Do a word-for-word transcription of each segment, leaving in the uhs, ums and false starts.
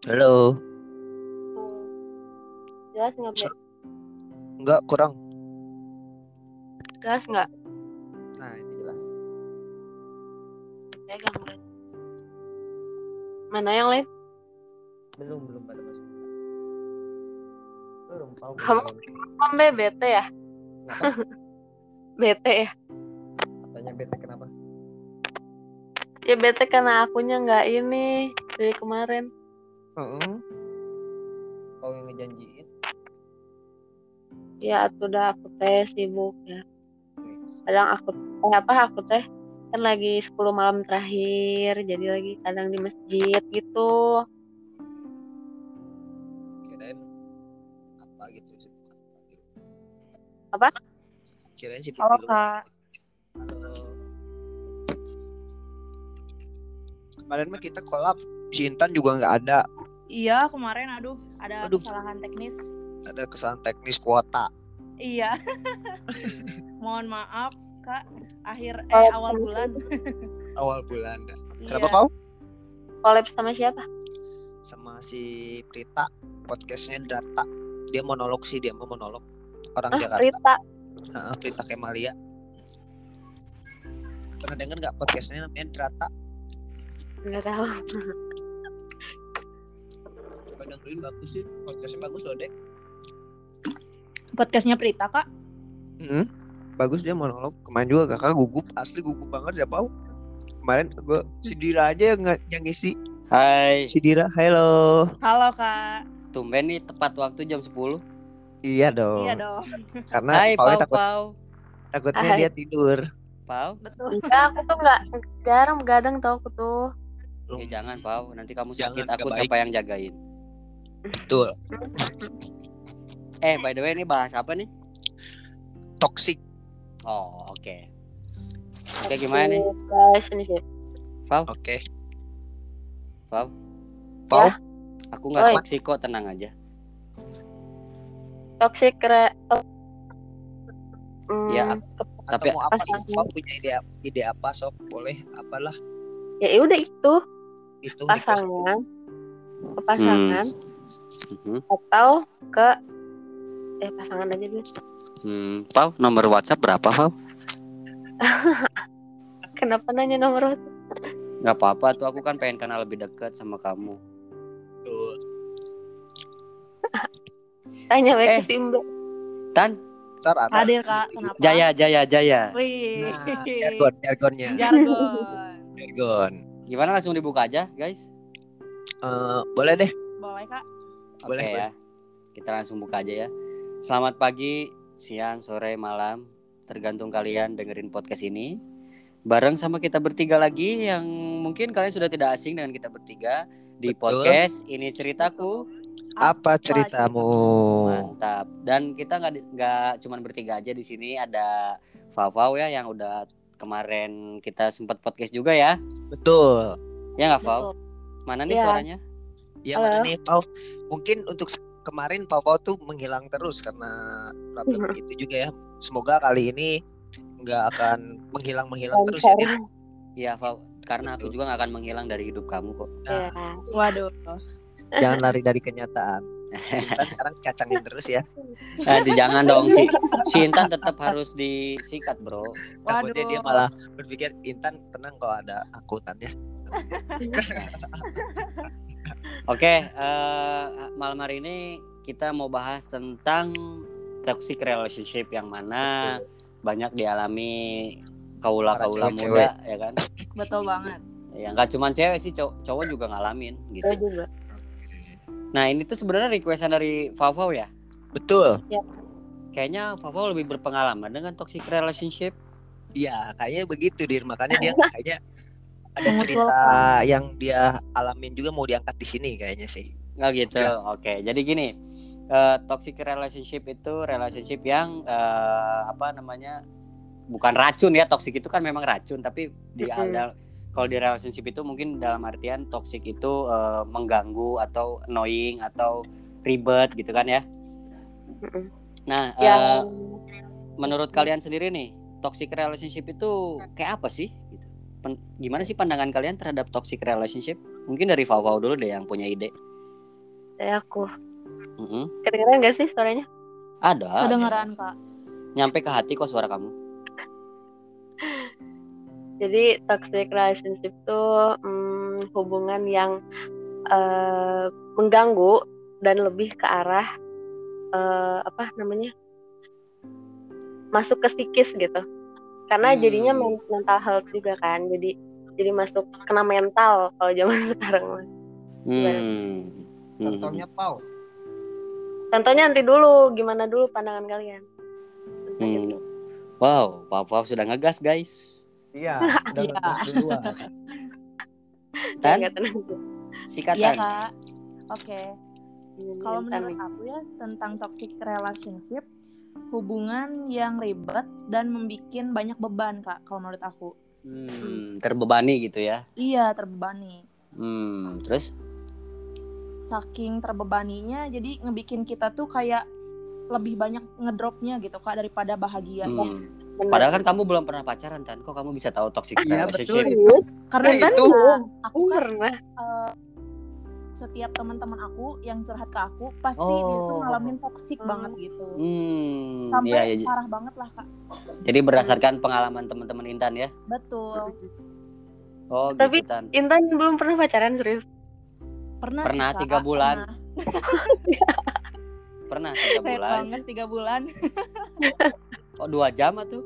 Halo. Hmm. Jelas nggak, Bre? Enggak, kurang. Jelas nggak? Nah, ini jelas. Pegang, Bre. Mana yang lain? Belum, belum pada masuk. Belum tahu Kamu belum. Be, bete ya? Kenapa? Bete ya? Katanya bete kenapa? Ya bete karena akunya nggak ini dari kemarin. Heeh. Kau yang ngejanjiin. Ya udah aku teh sibuk ya. Wih, Kadang aku eh, apa aku teh kan lagi sepuluh malam terakhir, jadi lagi kadang di masjid gitu. Kirain apa gitu sih? Apa? Kirain sih Halo dulu. Kak. Halo. Kemarin mah kita collab, si Intan juga nggak ada. Iya kemarin aduh ada Aduh. kesalahan teknis. Ada kesalahan teknis kuota. Iya. Mohon maaf Kak. Akhir eh awal bulan. Awal bulan. Iya. Kenapa kau? Collab sama siapa? Sama si Prita, podcastnya Data. Dia monolog sih, dia mau monolog. Orang Ah, Jakarta. Rita. Heeh, Prita Kemalia. Pernah denger nggak podcastnya namanya Data? Nggak tahu. Coba dengerin, bagus sih. Podcastnya bagus loh, Dek. Podcastnya Prita Kak. Hmm, bagus dia monolog. Kemarin juga kakak gugup, asli gugup banget siapa tahu. Kemarin gue si Dira aja yang, yang ngisi. Hai. Si Dira, halo. Halo Kak. Tumben nih tepat waktu jam sepuluh. Iya dong. Iya dong. Karena Hai Pau Pau takut, Pau. takutnya Hai. dia tidur. Pau. Betul. Enggak, aku tuh nggak jarang begadang tau aku tuh. Ya jangan Pau, nanti kamu Jangan, sakit, aku nggak siapa yang jagain. Betul. Eh by the way ini bahas apa nih? Toxic. Oh oke. Okay. Oke okay, gimana nih? Relationship. Pau. Oke. Okay. Pau. Pau. Ya. Aku nggak Oi. toksik kok, tenang aja. Toxic re hmm, Ya, tapi Atau mau apa? pasangan. Pau punya ide ide apa sok? Boleh apalah ya udah itu itu. pasangan ke pasangan Hmm. atau ke eh pasangan aja dulu. Hmm. Pau, nomor WhatsApp berapa Pau? Kenapa nanya nomor WhatsApp? Gak apa-apa tuh, aku kan pengen kenal lebih dekat sama kamu. Tuh. Tanya baik Eh. ke Simba. Tan, Ntar ada. Hadir Kak. Kenapa? Jaya Jaya Jaya. Wih. Nah, jargon, jargonnya. Jargon. Jargon. Gimana, langsung dibuka aja guys? Uh, boleh deh. Boleh Kak. Oke Boleh, ya. Kita langsung buka aja ya. Selamat pagi, siang, sore, malam, tergantung kalian dengerin podcast ini. Bareng sama kita bertiga lagi yang mungkin kalian sudah tidak asing dengan kita bertiga di Betul. podcast Ini Ceritaku. Apa ceritamu? Mantap. Dan kita nggak nggak cuman bertiga aja di sini, ada Vavau ya yang udah kemarin kita sempat podcast juga ya. Betul. Ya nggak Vau? Mana nih Ya. suaranya? Ya Halo. mana nih Pau? Mungkin untuk se- kemarin Pau Pau tuh menghilang terus karena problem itu juga ya. Semoga kali ini nggak akan menghilang menghilang terus ya. Dit. Iya Vau. Karena aku Betul. juga nggak akan menghilang dari hidup kamu kok. Ya. Nah, Waduh. jangan lari dari kenyataan. Kita sekarang kacangin terus ya. Aduh, jangan dong, si si Intan tetap harus disikat bro. Takutnya Waduh. dia malah berpikir Intan tenang kok ada akutan ya. Oke, eh, malam hari ini kita mau bahas tentang toxic relationship yang mana banyak dialami kaula-kaula Para muda, cewek-cewek. ya kan? Betul banget. Ya nggak cuma cewek sih, cow- cowok juga ngalamin gitu. Saya juga. Nah ini tuh sebenarnya requestan dari Vavau ya. Betul. Kayaknya Vavau lebih berpengalaman dengan toxic relationship. Iya, kayaknya begitu Dir. Makanya dia kayaknya ada Mengusulkan. cerita yang dia alamin juga mau diangkat di sini kayaknya sih. Nggak gitu. Ya. Oke, jadi gini, eh, toxic relationship itu relationship yang eh, apa namanya, bukan racun ya. Toxic itu kan memang racun, tapi di Mm-mm. ada kalau di relationship itu mungkin dalam artian toxic itu eh, mengganggu atau annoying atau ribet gitu kan ya. Mm-mm. Nah, Yang eh, menurut kalian sendiri nih, toxic relationship itu kayak apa sih? Gitu. Pen- gimana sih pandangan kalian terhadap toxic relationship? Mungkin dari Vavau dulu deh yang punya ide. Saya aku. Mm-mm. Kedengeran gak sih suaranya? Ada. ada. Kedengeran Kak. Nyampe ke hati kok suara kamu. Jadi toxic relationship itu hmm, hubungan yang uh, mengganggu dan lebih ke arah uh, apa namanya masuk ke psikis gitu. Karena Hmm. jadinya mental health juga kan. Jadi jadi masuk kena mental kalau zaman sekarang. Hmm. Contohnya Pau. Contohnya nanti dulu, gimana dulu pandangan kalian? Hmm. Wow, Pau sudah ngegas guys. Iya, udah Iya. ngegas duluan. Tan, Nggak tenang. sikatan. Iya Kak. Oke. Ini Kalau Intan menurut nih. aku ya tentang toxic relationship, hubungan yang ribet dan membuat banyak beban Kak. Kalau menurut aku. Hmm, terbebani gitu ya. Iya, terbebani. Hmm, terus? Saking terbebaninya jadi ngebikin kita tuh kayak lebih banyak ngedropnya gitu Kak daripada bahagia. Hmm. Bener. Padahal kan kamu belum pernah pacaran Tan. Kok kamu bisa tahu toxic Iya, relationship? betul itu. Karena Nah, kan itu. nah, aku kan Pernah. uh, setiap teman-teman aku yang curhat ke aku pasti Oh. dia tuh ngalamin toxic Hmm. banget gitu. Hmm, Sampai iya, iya. parah banget lah Kak. Jadi berdasarkan pengalaman teman-teman Intan ya. Betul. Oh, Tapi gitu Tan. Intan belum pernah pacaran serius. Pernah, Pernah sih, Kak. tiga bulan. Pernah. Pernah tiga Kayak bulan. banget tiga bulan. Oh, dua jam atuh.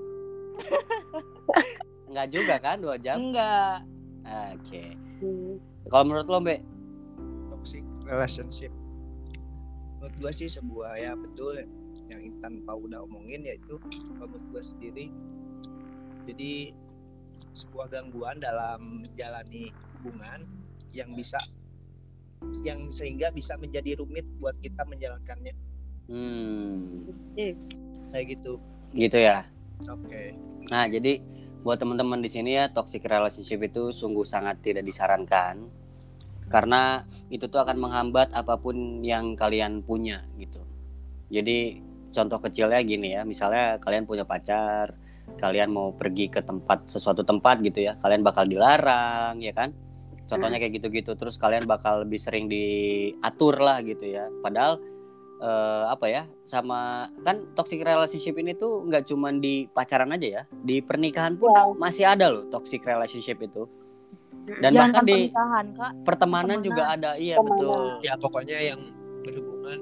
Enggak juga kan dua jam? Enggak. Oke. Hmm. Kalau menurut lo, Mbak? Toxic relationship. Menurut gue sih sebuah ya betul yang Intan Pau udah omongin, yaitu kalau menurut gue sendiri jadi sebuah gangguan dalam menjalani hubungan yang bisa yang sehingga bisa menjadi rumit buat kita menjalankannya. Hmm, Kayak gitu. gitu ya. Oke. Nah, jadi buat teman-teman di sini ya, toxic relationship itu sungguh sangat tidak disarankan karena itu tuh akan menghambat apapun yang kalian punya gitu. Jadi contoh kecilnya gini ya, misalnya kalian punya pacar, kalian mau pergi ke tempat sesuatu tempat gitu ya, kalian bakal dilarang ya kan? Contohnya kayak gitu-gitu, terus kalian bakal lebih sering diatur lah gitu ya. Padahal eh, apa ya, sama kan toxic relationship ini tuh nggak cuma di pacaran aja ya, di pernikahan pun Wow. masih ada loh toxic relationship itu. Dan Jangan bahkan di pernikahan Kak. pertemanan Pertemanan. juga ada, iya Pertemanan. betul. Ya pokoknya yang berhubungan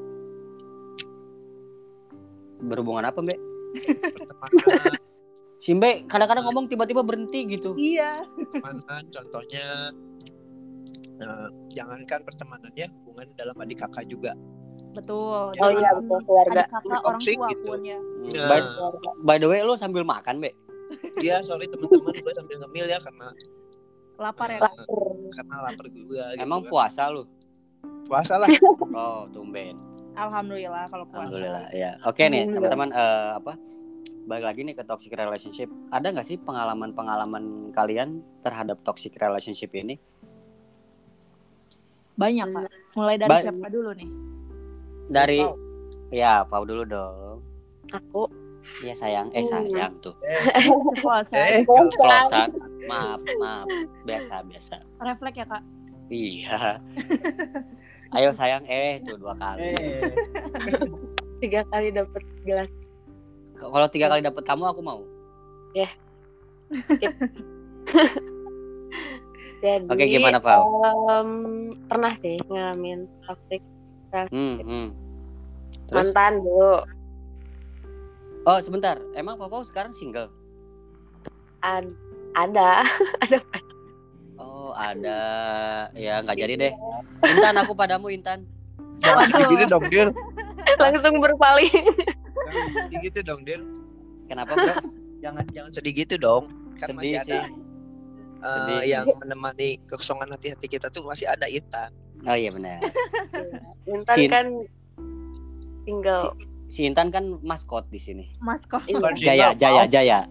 Berhubungan apa Mbak? pertemanan, Si Mbak kadang-kadang ngomong tiba-tiba berhenti gitu. Iya. pertemanan contohnya eh, jangankan pertemanannya, hubungan dalam adik kakak juga. Betul. Oh iya, Jangan betul, keluarga. adik kakak orang Toxic tua gitu. pun ya. Hmm, Nah, By, by the way, lo sambil makan Mbak? Iya sorry teman-teman, gue sambil ngemil ya karena Lapar ya eh, Kak. karena lapar juga. Gitu Emang kan. puasa lo? Puasa lah. Oh, tumben. Alhamdulillah kalau puasa. Alhamdulillah ya. Oke nih Alhamdulillah. teman-teman, eh, apa? Balik lagi nih ke toxic relationship. Ada nggak sih pengalaman-pengalaman kalian terhadap toxic relationship ini? Banyak Kak. Mulai dari Ba- siapa dulu nih? Dari Pau. ya Pau dulu dong. Aku Iya sayang, eh sayang tuh. Eh, Ceplosan. eh, Ceplosan. Maaf, maaf. Biasa, biasa. Refleks ya Kak. Iya. Ayo sayang, eh tuh dua kali. eh. tiga kali dapat gelas. K- Kalau tiga kali dapet kamu aku mau. Jadi Oke, gimana, Pau? em, pernah sih ngalamin toxic Hmm, hmm. Terus? mantan dulu. Oh sebentar, emang Papa sekarang single? Ad- ada ada Oh ada, ya nggak jadi deh. Intan aku padamu Intan. Jangan sedih gitu dong, Dir. langsung berpaling. Jangan sedih gitu dong, Dir. Kenapa bro? Jangan jangan sedih gitu dong. Kan Sedih masih ada sih. eh, Sedih yang sih. menemani kekosongan hati-hati kita tuh masih ada Intan. Oh iya benar. Intan Sin- kan single. Si Intan kan maskot di sini. Mas kok. Bukan Jaya, single, Jaya, Pau. Jaya.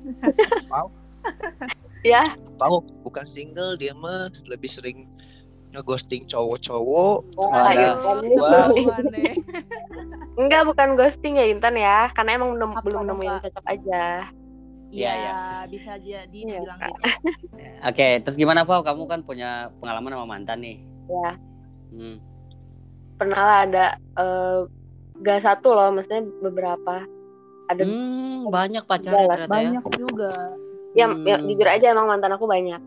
Ya, Pau bukan single, dia mah lebih sering ngeghosting cowok-cowok. wah, ada. Intan nih. Gua- Ketahuan deh. Enggak, bukan ghosting ya Intan ya, karena emang nem- Apa belum dong, nemu yang Kak? cocok aja. Iya, Iya, iya. bisa jadi Iya, dibilang Kak. gitu. Oke, terus gimana Pau? Kamu kan punya pengalaman sama mantan nih. Ya, Hmm. pernah lah ada uh, gak satu loh, maksudnya beberapa. Ada hmm, banyak pacarnya ternyata banyak ya. juga. Ya, Hmm. ya, jujur aja emang mantan aku banyak.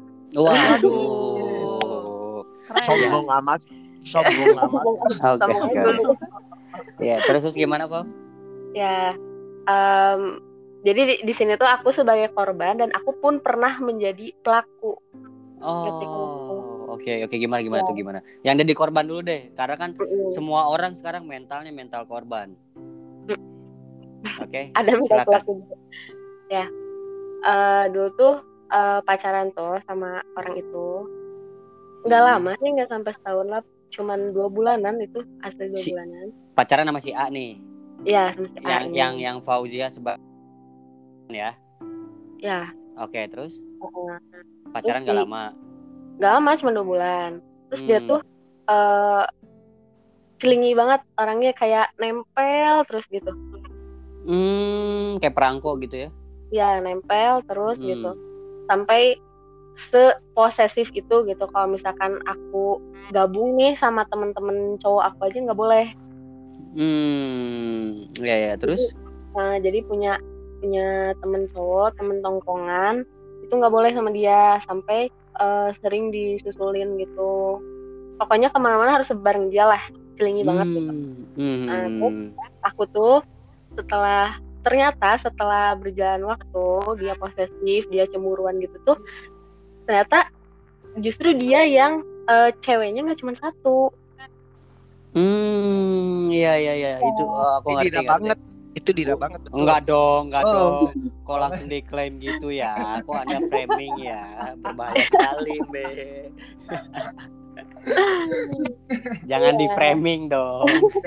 Waduh. Sombong amat. Sombong amat. Oke, oke. Ya, terus terus gimana, Kok? Ya, um, jadi di, di sini tuh aku sebagai korban dan aku pun pernah menjadi pelaku. Oh, oke okay, oke okay. Gimana gimana ya. tuh gimana? Yang jadi korban dulu deh, karena kan mm. semua orang sekarang mentalnya mental korban. Oke. Okay, ada mental pelaku. Ya, uh, dulu tuh uh, pacaran tuh sama orang itu. Nggak lama sih, nggak sampai setahun lah, cuman dua bulanan itu, asli dua si, bulanan. Pacaran sama si A nih? Iya, sama si A yang ini. yang yang Fauzia sebagai ya? Ya. Oke, okay, terus? Uh, pacaran nggak lama? Nggak lama, cuma dua bulan. Terus hmm. dia tuh uh, celingi banget orangnya, kayak nempel terus gitu. Hmm, kayak perangko gitu ya? Ya, nempel terus hmm. gitu. Sampai seposesif itu gitu. Kalau misalkan aku gabung nih sama temen-temen cowok aku aja nggak boleh. Hmm, ya ya terus? Jadi, nah, jadi punya punya temen cowok, temen tongkongan itu nggak boleh sama dia, sampai uh, sering disusulin gitu. Pokoknya kemana-mana harus bareng dia lah, celingi hmm. banget gitu. Hmm. Nah, terus aku tuh setelah ternyata setelah berjalan waktu dia posesif, dia cemburuan gitu tuh. Ternyata justru dia yang uh, ceweknya nggak cuma satu. Hmm, iya iya iya ya. Itu oh, aku ngerti, ngerti banget. Itu dira banget betul. Enggak dong, enggak oh. dong. Kok langsung diklaim gitu ya? Kok Anda framing ya? Berbahaya sekali, Be. Jangan di framing dong.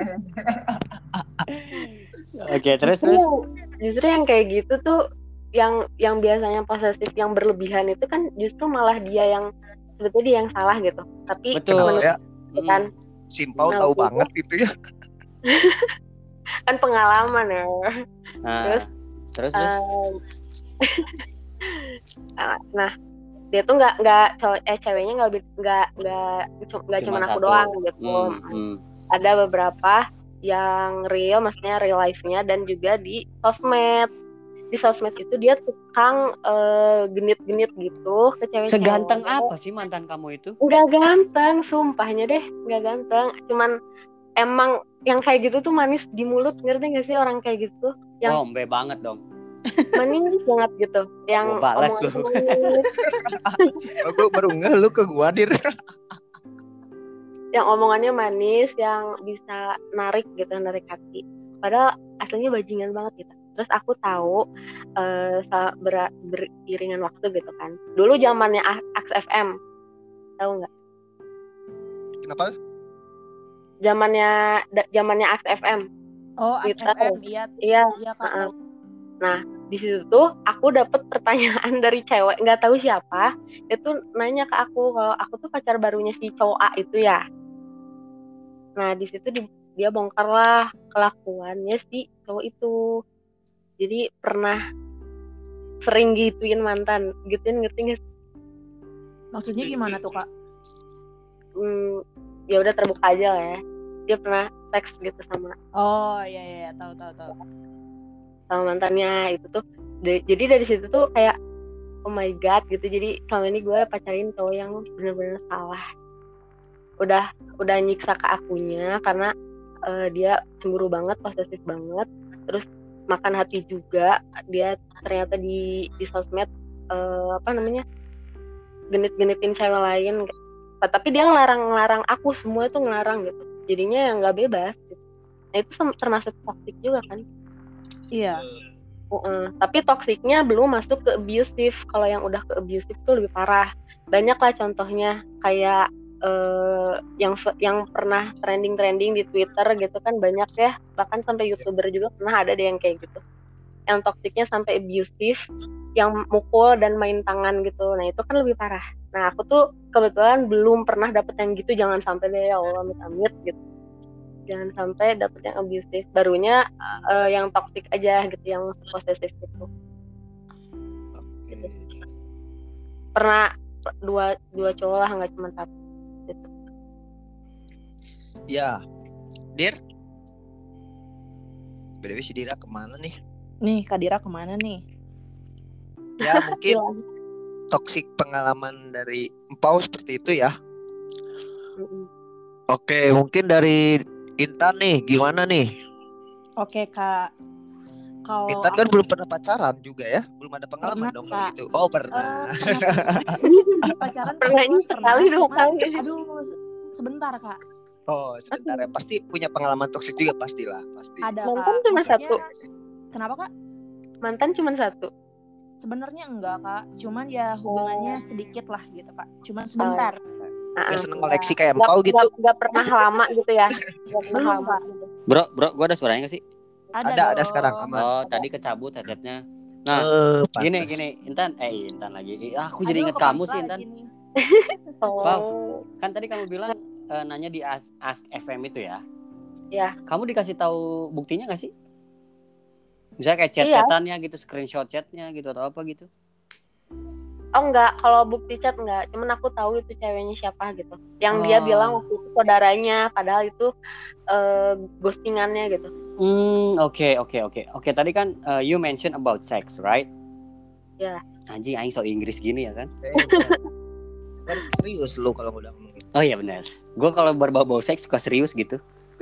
Oke, terus terus. Justru yang kayak gitu tuh, yang yang biasanya posesif yang berlebihan itu kan justru malah dia yang sebetulnya dia yang salah gitu. Tapi betul ya. Kan Simpau nah, tahu itu banget gitu ya. Kan pengalaman ya. Nah, terus terus terus. Um, nah, dia tuh nggak nggak eh ceweknya nggak nggak nggak nggak cuma aku satu. Doang gitu. Hmm, hmm. Ada beberapa yang real, maksudnya real life-nya, dan juga di sosmed. Di sosmed itu dia tukang uh, genit-genit gitu ke cewek-cewek. Seganteng apa sih mantan kamu itu? Nggak ganteng, sumpahnya deh, nggak ganteng. Cuman emang yang kayak gitu tuh manis di mulut, ngerti nggak sih orang kayak gitu? Yang oh, mbe banget dong. Manis banget gitu. Yang gua balas lu. Oh, gue baru ngeh lu ke gua dir. Yang omongannya manis, yang bisa narik gitu, narik hati. Padahal aslinya bajingan banget gitu. Terus aku tahu uh, ber, beriringan waktu gitu kan. Dulu zamannya Aks F M, tahu nggak? Kenapa? Zamannya zamannya Aks F M. Oh, Aks F M, iya. Iya. Iya, Kak. Uh-uh. Nah, di situ tuh aku dapet pertanyaan dari cewek nggak tahu siapa. Itu nanya ke aku kalau aku tuh pacar barunya si cowok A itu ya. Nah, di situ di, dia bongkar lah kelakuannya si cowok itu. Jadi pernah sering gituin mantan, gituin, ngerti nggak? Maksudnya gimana tuh, Kak? Hmm, ya udah terbuka aja lah ya. Dia pernah seks gitu sama. Oh iya iya, tahu tahu tahu. Sama mantannya itu tuh. De, jadi dari situ tuh kayak oh my god gitu. Jadi selama ini gue pacarin cowok yang benar-benar salah. Udah udah nyiksa ke akunya karena uh, dia cemburu banget, posesif banget. Terus makan hati juga, dia ternyata di di sosmed uh, apa namanya genit-genitin cewek lain, tapi dia ngelarang-ngelarang aku, semua itu ngelarang gitu, jadinya yang nggak bebas gitu. Nah itu termasuk toksik juga kan? Iya. Uh, tapi toksiknya belum masuk ke abusive. Kalau yang udah ke abusive tuh lebih parah. Banyak lah contohnya kayak uh, yang yang pernah trending-trending di Twitter gitu kan, banyak ya, bahkan sampai YouTuber juga pernah ada deh yang kayak gitu. Yang toksiknya sampai abusive, yang mukul dan main tangan gitu. Nah itu kan lebih parah. Nah aku tuh kebetulan belum pernah dapet yang gitu. Jangan sampai deh, ya Allah, amit-amit gitu. Jangan sampai dapet yang abusive. Barunya uh, yang toksik aja gitu, yang posesif gitu. Okay. Pernah dua dua cowok lah, nggak cuma satu gitu. Ya, Dir, B T W si Dira kemana nih? Nih, Kak Dira kemana nih? Ya mungkin Hilang. toksik pengalaman dari Empau seperti itu ya. Mm-mm. Oke, mungkin dari Intan nih, gimana nih? Oke, Kak. Kalau Intan kan aku belum pernah pacaran juga ya, belum ada pengalaman Pernah, dong kalau Kak. gitu. Oh eh, pernah. pernah pacaran Pernahnya kebetulan sekali pernah, dua cuman kali. aduh se- sebentar, Kak. Oh sebentar ya, pasti punya pengalaman toksik juga pastilah, pasti. Ada, Mantan Kak. cuma Maksudnya, satu. kenapa, Kak? Mantan cuma satu. Sebenarnya enggak, Kak. Cuman ya hubungannya sedikit lah gitu, Kak. Cuman Oh. sebentar. Ah, Gak ah. seneng koleksi kayak Nggak Empau gitu. nggak- nggak pernah lama gitu ya. Nggak pernah Belum, lama Kak. gitu. Bro, bro, gua ada suaranya gak sih? Ada, Ada, ada dong. sekarang, aman. Oh, tadi kecabut headsetnya. Nah, Eh, gini pantes. gini, Intan, eh Intan lagi. Ih, Aku jadi Aduh, inget kamu kepala sih, lagi Intan. nih. Oh. Kan tadi kamu bilang eh, nanya di Ask, Ask F M itu ya. Ya. Kamu dikasih tahu buktinya gak sih? Misalnya kayak Iya. chat-chatannya gitu, screenshot chatnya gitu atau apa gitu? Oh enggak, kalau bukti chat enggak. Cuman aku tahu itu ceweknya siapa gitu. Yang dia Oh. bilang waktu itu saudaranya, padahal itu eh, ghostingannya gitu. Hmm, oke oke oke. Oke, tadi kan uh, you mention about sex, right? Ya. Anjing aing so Inggris gini ya kan? Eh, enggak. Kan serius lu kalau udah ngomong itu. Oh iya benar. Gue kalau berbau-bau seks suka serius gitu.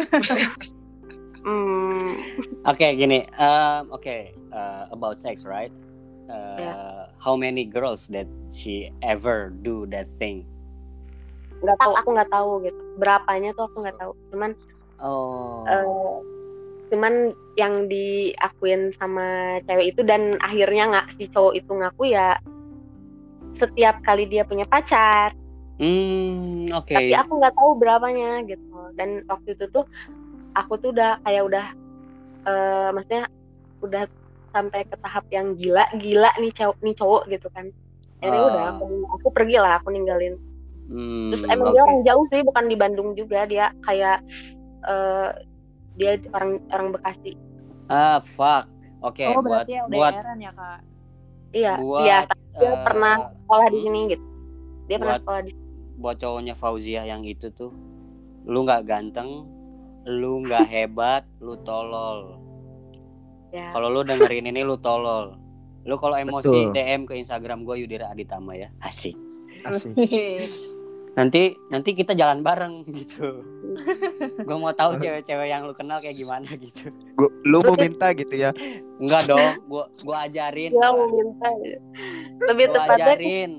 Hmm, Oke, gini. Um, oke, uh, about sex, right? Uh, Yeah. How many girls that she ever do that thing? nggak tahu, aku nggak tahu gitu. Berapanya tuh aku nggak tahu. Cuman Oh. eh, cuman yang diakuin sama cewek itu dan akhirnya nggak si cowok itu ngaku ya setiap kali dia punya pacar. Hmm, oke. Tapi aku nggak tahu berapanya gitu. Dan waktu itu tuh aku tuh udah kayak udah eh, maksudnya udah sampai ke tahap yang gila-gila nih cowok nih cowok gitu kan. Akhirnya Ah. udah aku, aku pergi lah, aku ninggalin. Hmm, Terus emang oke. dia orang jauh sih, bukan di Bandung juga, dia kayak eh, dia orang orang Bekasi. Ah, fuck. Oke, Oh, buat berarti ya buat L D R-an ya, Kak. Iya, buat dia dia eh, pernah sekolah di hmm? sini gitu. Dia pernah Buat- sekolah di buat cowoknya Fauziah yang itu tuh, lu nggak ganteng, lu nggak hebat, lu tolol. ya. Kalau lu dengerin ini lu tolol. Lu kalau emosi Betul. D M ke Instagram gue Yudira Aditama ya. Asik. Asik. Nanti nanti kita jalan bareng gitu. Gue mau tahu cewek-cewek yang lu kenal kayak gimana gitu. Gua, lu mau minta gitu ya? Enggak dong, gua gua ajarin. Dia Gua, mau minta ya. Lebih gua tepatnya ajarin.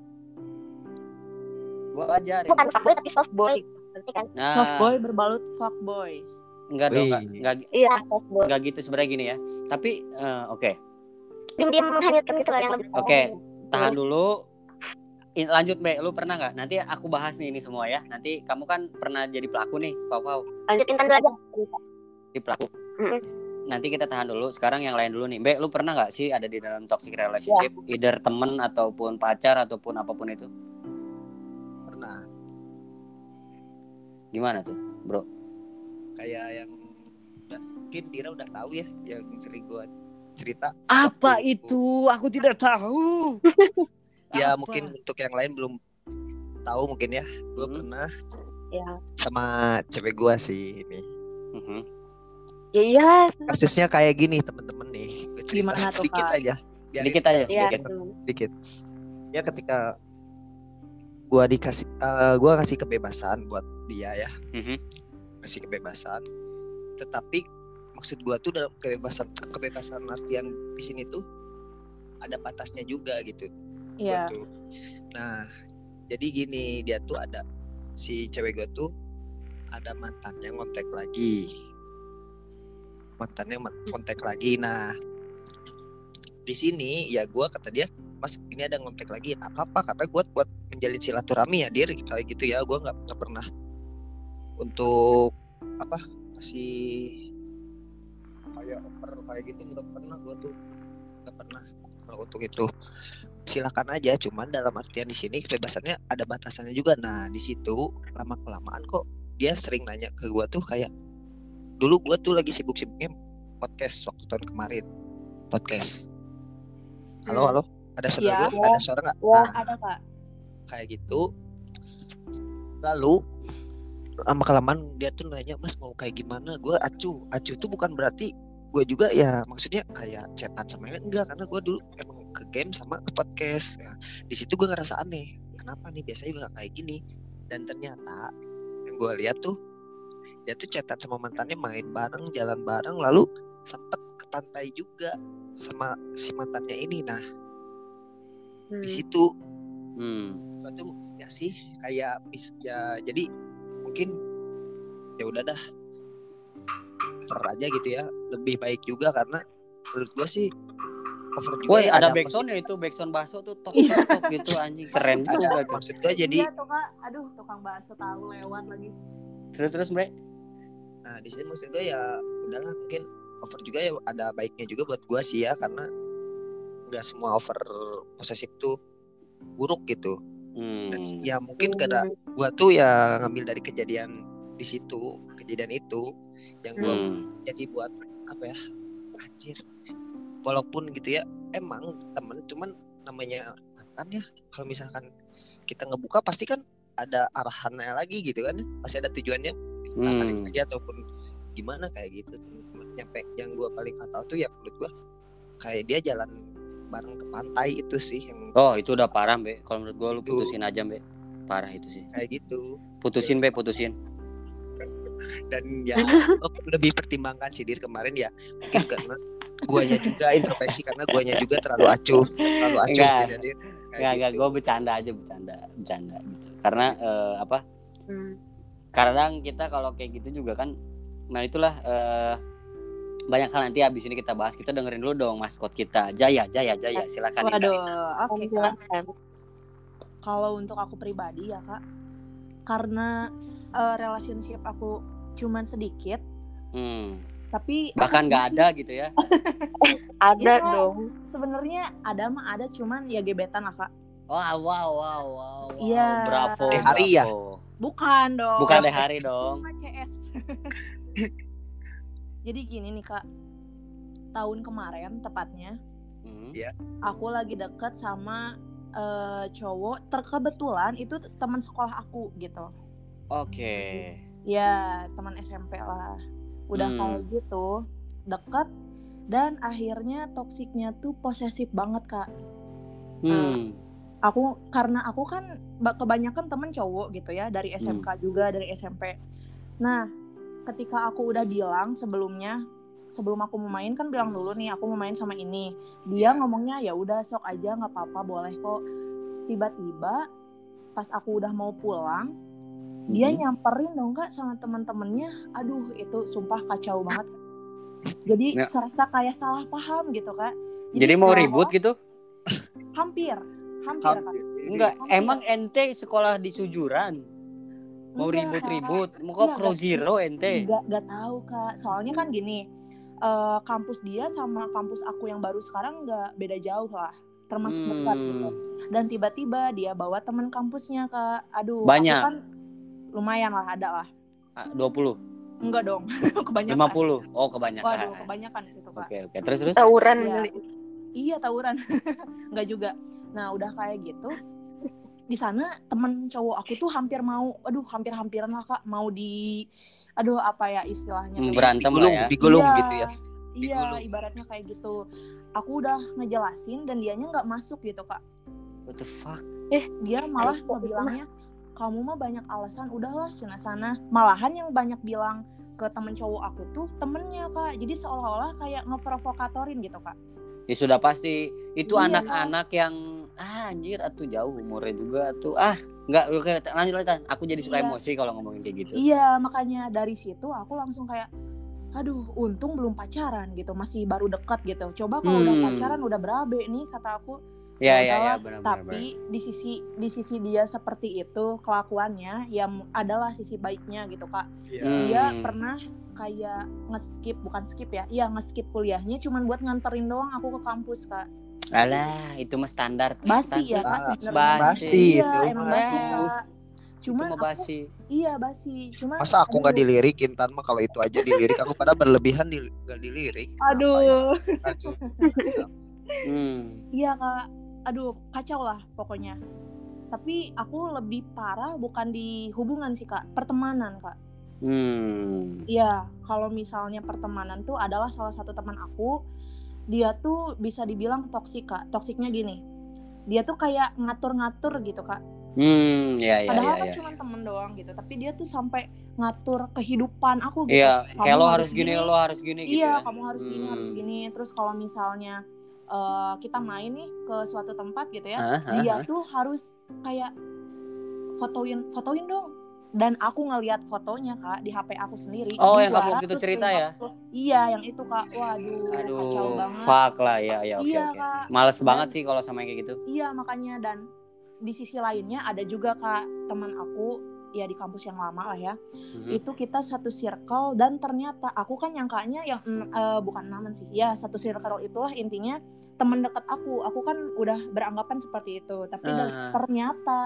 Gua ajarin. bukan fuckboy tapi softboy gitu. Nanti kan. Nah, Soft boy berbalut fuck boy. enggak dong, enggak, Wih. enggak, Iya, softboy. enggak gitu sebenarnya gini ya. Tapi eh, oke, Diam-diam menghanyutkan gitu lah yang lebih. Oke. tahan dulu. In- lanjut Be, lu pernah nggak? Nanti aku bahas nih ini semua ya. Nanti kamu kan pernah jadi pelaku nih, Pau Pau. Lanjutin kan dulu aja. Jadi pelaku. Mm-mm. Nanti kita tahan dulu. Sekarang yang lain dulu nih. Be, lu pernah nggak sih ada di dalam toxic relationship, either temen ataupun pacar ataupun apapun itu? Pernah. Gimana tuh, bro? Kayak yang udah mungkin Dira udah tahu ya, yang sering gua cerita. Apa Waktu- itu? Aku tidak tahu. Ya Apa? mungkin untuk yang lain belum tahu mungkin ya. Gue Hmm. pernah Ya. sama cewek gua sih ini. Mhm. Ya iya. Kasusnya kayak gini temen-temen nih. Gua cerita Gimana tuh, sedikit Kak? aja. Biar Sedikit aja, Iya. sedikit. sedikit. Ya ketika gua dikasih eh, gua kasih kebebasan buat dia ya. Mhm. Kasih kebebasan. Tetapi maksud gua tuh dalam kebebasan kebebasan artian di sini tuh ada batasnya juga gitu. Iya. Gua tuh. Nah, jadi gini, dia tuh ada si cewek gue tuh ada mantannya ngontek lagi. Mantannya ma- ngontek lagi. Nah, di sini ya gue kata dia, Mas ini ada ngontek lagi, apa-apa karena gue buat menjalin silaturahmi ya dia kayak gitu ya. Gue nggak nggak pernah untuk apa kasih kayak oper kayak gitu, nggak pernah gue tuh nggak pernah. Kalau untuk itu silakan aja, cuman dalam artian di sini kebebasannya ada batasannya juga. Nah di situ lama kelamaan kok dia sering nanya ke gua tuh kayak, dulu gua tuh lagi sibuk-sibuknya podcast waktu tahun kemarin podcast. Halo Hmm. halo, ada suara Iya. gua, ada suara nggak? Ya. Nah, Ada, Kak. kayak gitu. Lalu lama kelamaan dia tuh nanya, mas mau kayak gimana, gue acuh acuh tuh bukan berarti gue juga ya maksudnya kayak chatan sama Helen, enggak, karena gue dulu emang ke game sama ke podcast ya. Di situ gue ngerasa aneh, kenapa nih biasanya juga gak kayak gini. Dan ternyata yang gue lihat tuh dia tuh chatan sama mantannya, main bareng, jalan bareng, lalu sempet ke pantai juga sama si mantannya ini. Nah Hmm. di situ Hmm. gua tuh ya sih kayak bis ya, jadi mungkin ya udah dah over aja gitu ya, lebih baik juga karena menurut gua sih over juga. Woi, ya ada apa backsound sih- ya itu backsound bakso tuh tok Iya. tok tok gitu anjing, keren ada juga tuh. maksud gua jadi Iya tuh kak, aduh tukang bakso tahu lewat lagi. Terus terus Bre. nah di sini maksud gua ya udahlah, mungkin over juga ya ada baiknya juga buat gua sih ya, karena nggak semua over posesif tuh buruk gitu. Dan Hmm. ya mungkin karena gua tuh ya ngambil dari kejadian di situ, kejadian itu yang gua Hmm. jadi buat apa ya, anjir, walaupun gitu ya emang temen, cuman namanya mantan ya, kalau misalkan kita ngebuka pasti kan ada arahannya lagi gitu kan, pasti ada tujuannya, entah tarik Hmm. lagi ataupun gimana kayak gitu. Nyampe yang gua paling fatal tuh ya menurut gua kayak dia jalan bareng ke pantai itu sih yang Oh, itu udah parah, Be. Kalau menurut gua lu Itu. putusin aja, Be. Parah itu sih. kayak gitu. Putusin, Be, putusin. Dan ya gua lebih pertimbangkan sih dir kemarin ya, mungkin karena guanya juga introspeksi, karena guanya juga terlalu acuh terlalu acuh Enggak. gitu ya, Dir. Kayak Enggak, enggak, gitu. gua bercanda aja, bercanda, bercanda gitu. Karena eh, apa? Hmm. Kadang kita kalau kayak gitu juga kan, nah itulah eh, banyak hal nanti habis ini kita bahas. Kita dengerin dulu dong maskot kita, Jaya, Jaya, Jaya. Silakan. Indah. Waduh, oke kak. Silakan. Kalau untuk aku pribadi ya kak, karena eh, relationship aku cuman sedikit, Hmm. tapi Bahkan aku nggak masih- ada gitu ya. Ada Iya. dong. Sebenarnya ada mah ada, cuman ya gebetan lah kak. Wow, wow, wow, wow. wow. Iya. Bravo. Di hari ya? bravo. Bukan dong. Bukan deh hari dong. Cuma C S. Jadi gini nih kak, tahun kemarin tepatnya, Hmm. aku lagi deket sama eh, cowok. Terkebetulan itu t- teman sekolah aku gitu. Oke. Ya teman S M P lah. Udah Hmm. kayak gitu, deket, dan akhirnya toksiknya tuh posesif banget kak. Hmm. Aku karena aku kan ba- kebanyakan temen cowok gitu ya, dari S M K juga, dari S M P. Nah, ketika aku udah bilang sebelumnya, sebelum aku mau main kan bilang dulu nih aku mau main sama ini. Dia ngomongnya ya udah sok aja, nggak apa-apa, boleh kok. Tiba-tiba pas aku udah mau pulang, dia Mhm. nyamperin dong kak sama teman-temannya. Aduh, itu sumpah kacau banget. Jadi Ya. serasa kayak salah paham gitu kak. Jadi mau seolah-olah- ribut gitu? Hampir, hampir kak. Hampir. Jadi, Enggak, hampir. emang ente sekolah di Sujuran? Mau Enggak, ribut-ribut? Mau Iya, kok crow gak- zero ente? Gak, gak tahu kak. Soalnya kan gini, eh, kampus dia sama kampus aku yang baru sekarang gak beda jauh lah, termasuk dekat gitu. Hmm. Dan tiba-tiba dia bawa teman kampusnya kak. Aduh, Banyak? aku kan lumayan lah, ada lah. Ah, dua puluh? Enggak dong, kebanyakan. lima puluh? Oh, kebanyakan. Waduh, kebanyakan gitu kak. Oke, oke. Terus terus? Tawuran Iya. kali. Iya, tawuran. Enggak juga. Nah, udah kayak gitu. Di sana temen cowok aku tuh hampir mau, aduh hampir-hampiran lah kak, mau di, aduh apa ya istilahnya. Hmm, tuh. berantem lah digulung, ya. digulung Iya, gitu ya. Iya, Digulung. ibaratnya kayak gitu. Aku udah ngejelasin dan dianya nggak masuk gitu kak. What the fuck? Dia malah Aduh, ngebilangnya, kamu mah banyak alasan, udahlah sana sana. Malahan yang banyak bilang ke temen cowok aku tuh temennya kak. Jadi seolah-olah kayak ngeprovokatorin gitu kak. Ya sudah pasti itu Iya. anak-anak yang ah, anjir atuh jauh umurnya juga tuh. Ah, enggak oke lanjut lanjut. Aku jadi suka Iya. emosi kalau ngomongin kayak gitu. Iya, makanya dari situ aku langsung kayak, aduh untung belum pacaran gitu, masih baru dekat gitu. Coba kalau udah Hmm. pacaran udah berabe nih kata aku. Ya ya ya udahlah. benar benar. Tapi di sisi di sisi dia seperti itu kelakuannya, ya m- adalah sisi baiknya gitu kak. Iya. Hmm. Dia pernah kayak nge-skip, bukan skip ya, iya nge-skip kuliahnya cuman buat nganterin doang aku ke kampus kak. Alah, itu mah standar. Basi ya kak Ah, sebenarnya. basi Iya, itu. emang Basi. basi kak. Itu Cuman mah aku, basi. iya basi. Cuman Masa aku nggak aduh, dilirikin Tan mah, kalau itu aja dilirik aku pada berlebihan di, nggak dilirik. Kenapa ya? Aduh, Aduh, kacau. Hmm. iya kak. Aduh kacau lah pokoknya. Tapi aku lebih parah bukan di hubungan sih Kak, pertemanan Kak. Hmm. Iya, kalau misalnya pertemanan tuh adalah salah satu teman aku, dia tuh bisa dibilang toksik Kak. Toksiknya gini, dia tuh kayak ngatur-ngatur gitu Kak. Hmm, ya ya Padahal ya kan ya. cuma temen doang gitu, tapi dia tuh sampai ngatur kehidupan aku gitu. Iya, Kamu kayak lo harus gini, lo harus gini gitu iya, ya. kamu harus gini, harus Hmm. gini. Terus kalau misalnya eh, kita main nih ke suatu tempat gitu ya, Hah, hah, dia hah. tuh harus kayak fotoin, fotoin dong. Dan aku ngelihat fotonya Kak di H P aku sendiri. Oh, juga, yang kamu waktu itu terus cerita ya? screenshot. Iya, yang itu Kak. Waduh, kacau Aduh, banget. fuck lah ya ya oke Iya, oke. Kak. Males Dan- banget sih kalau sama yang kayak gitu. Iya, makanya. Dan di sisi lainnya ada juga Kak teman aku ya di kampus yang lama lah ya. Mhm. Itu kita satu circle dan ternyata aku kan nyangkanya yang mm, eh, bukan naman sih. Ya, satu circle itulah intinya teman dekat aku. Aku kan udah beranggapan seperti itu. Tapi dan Ah. ternyata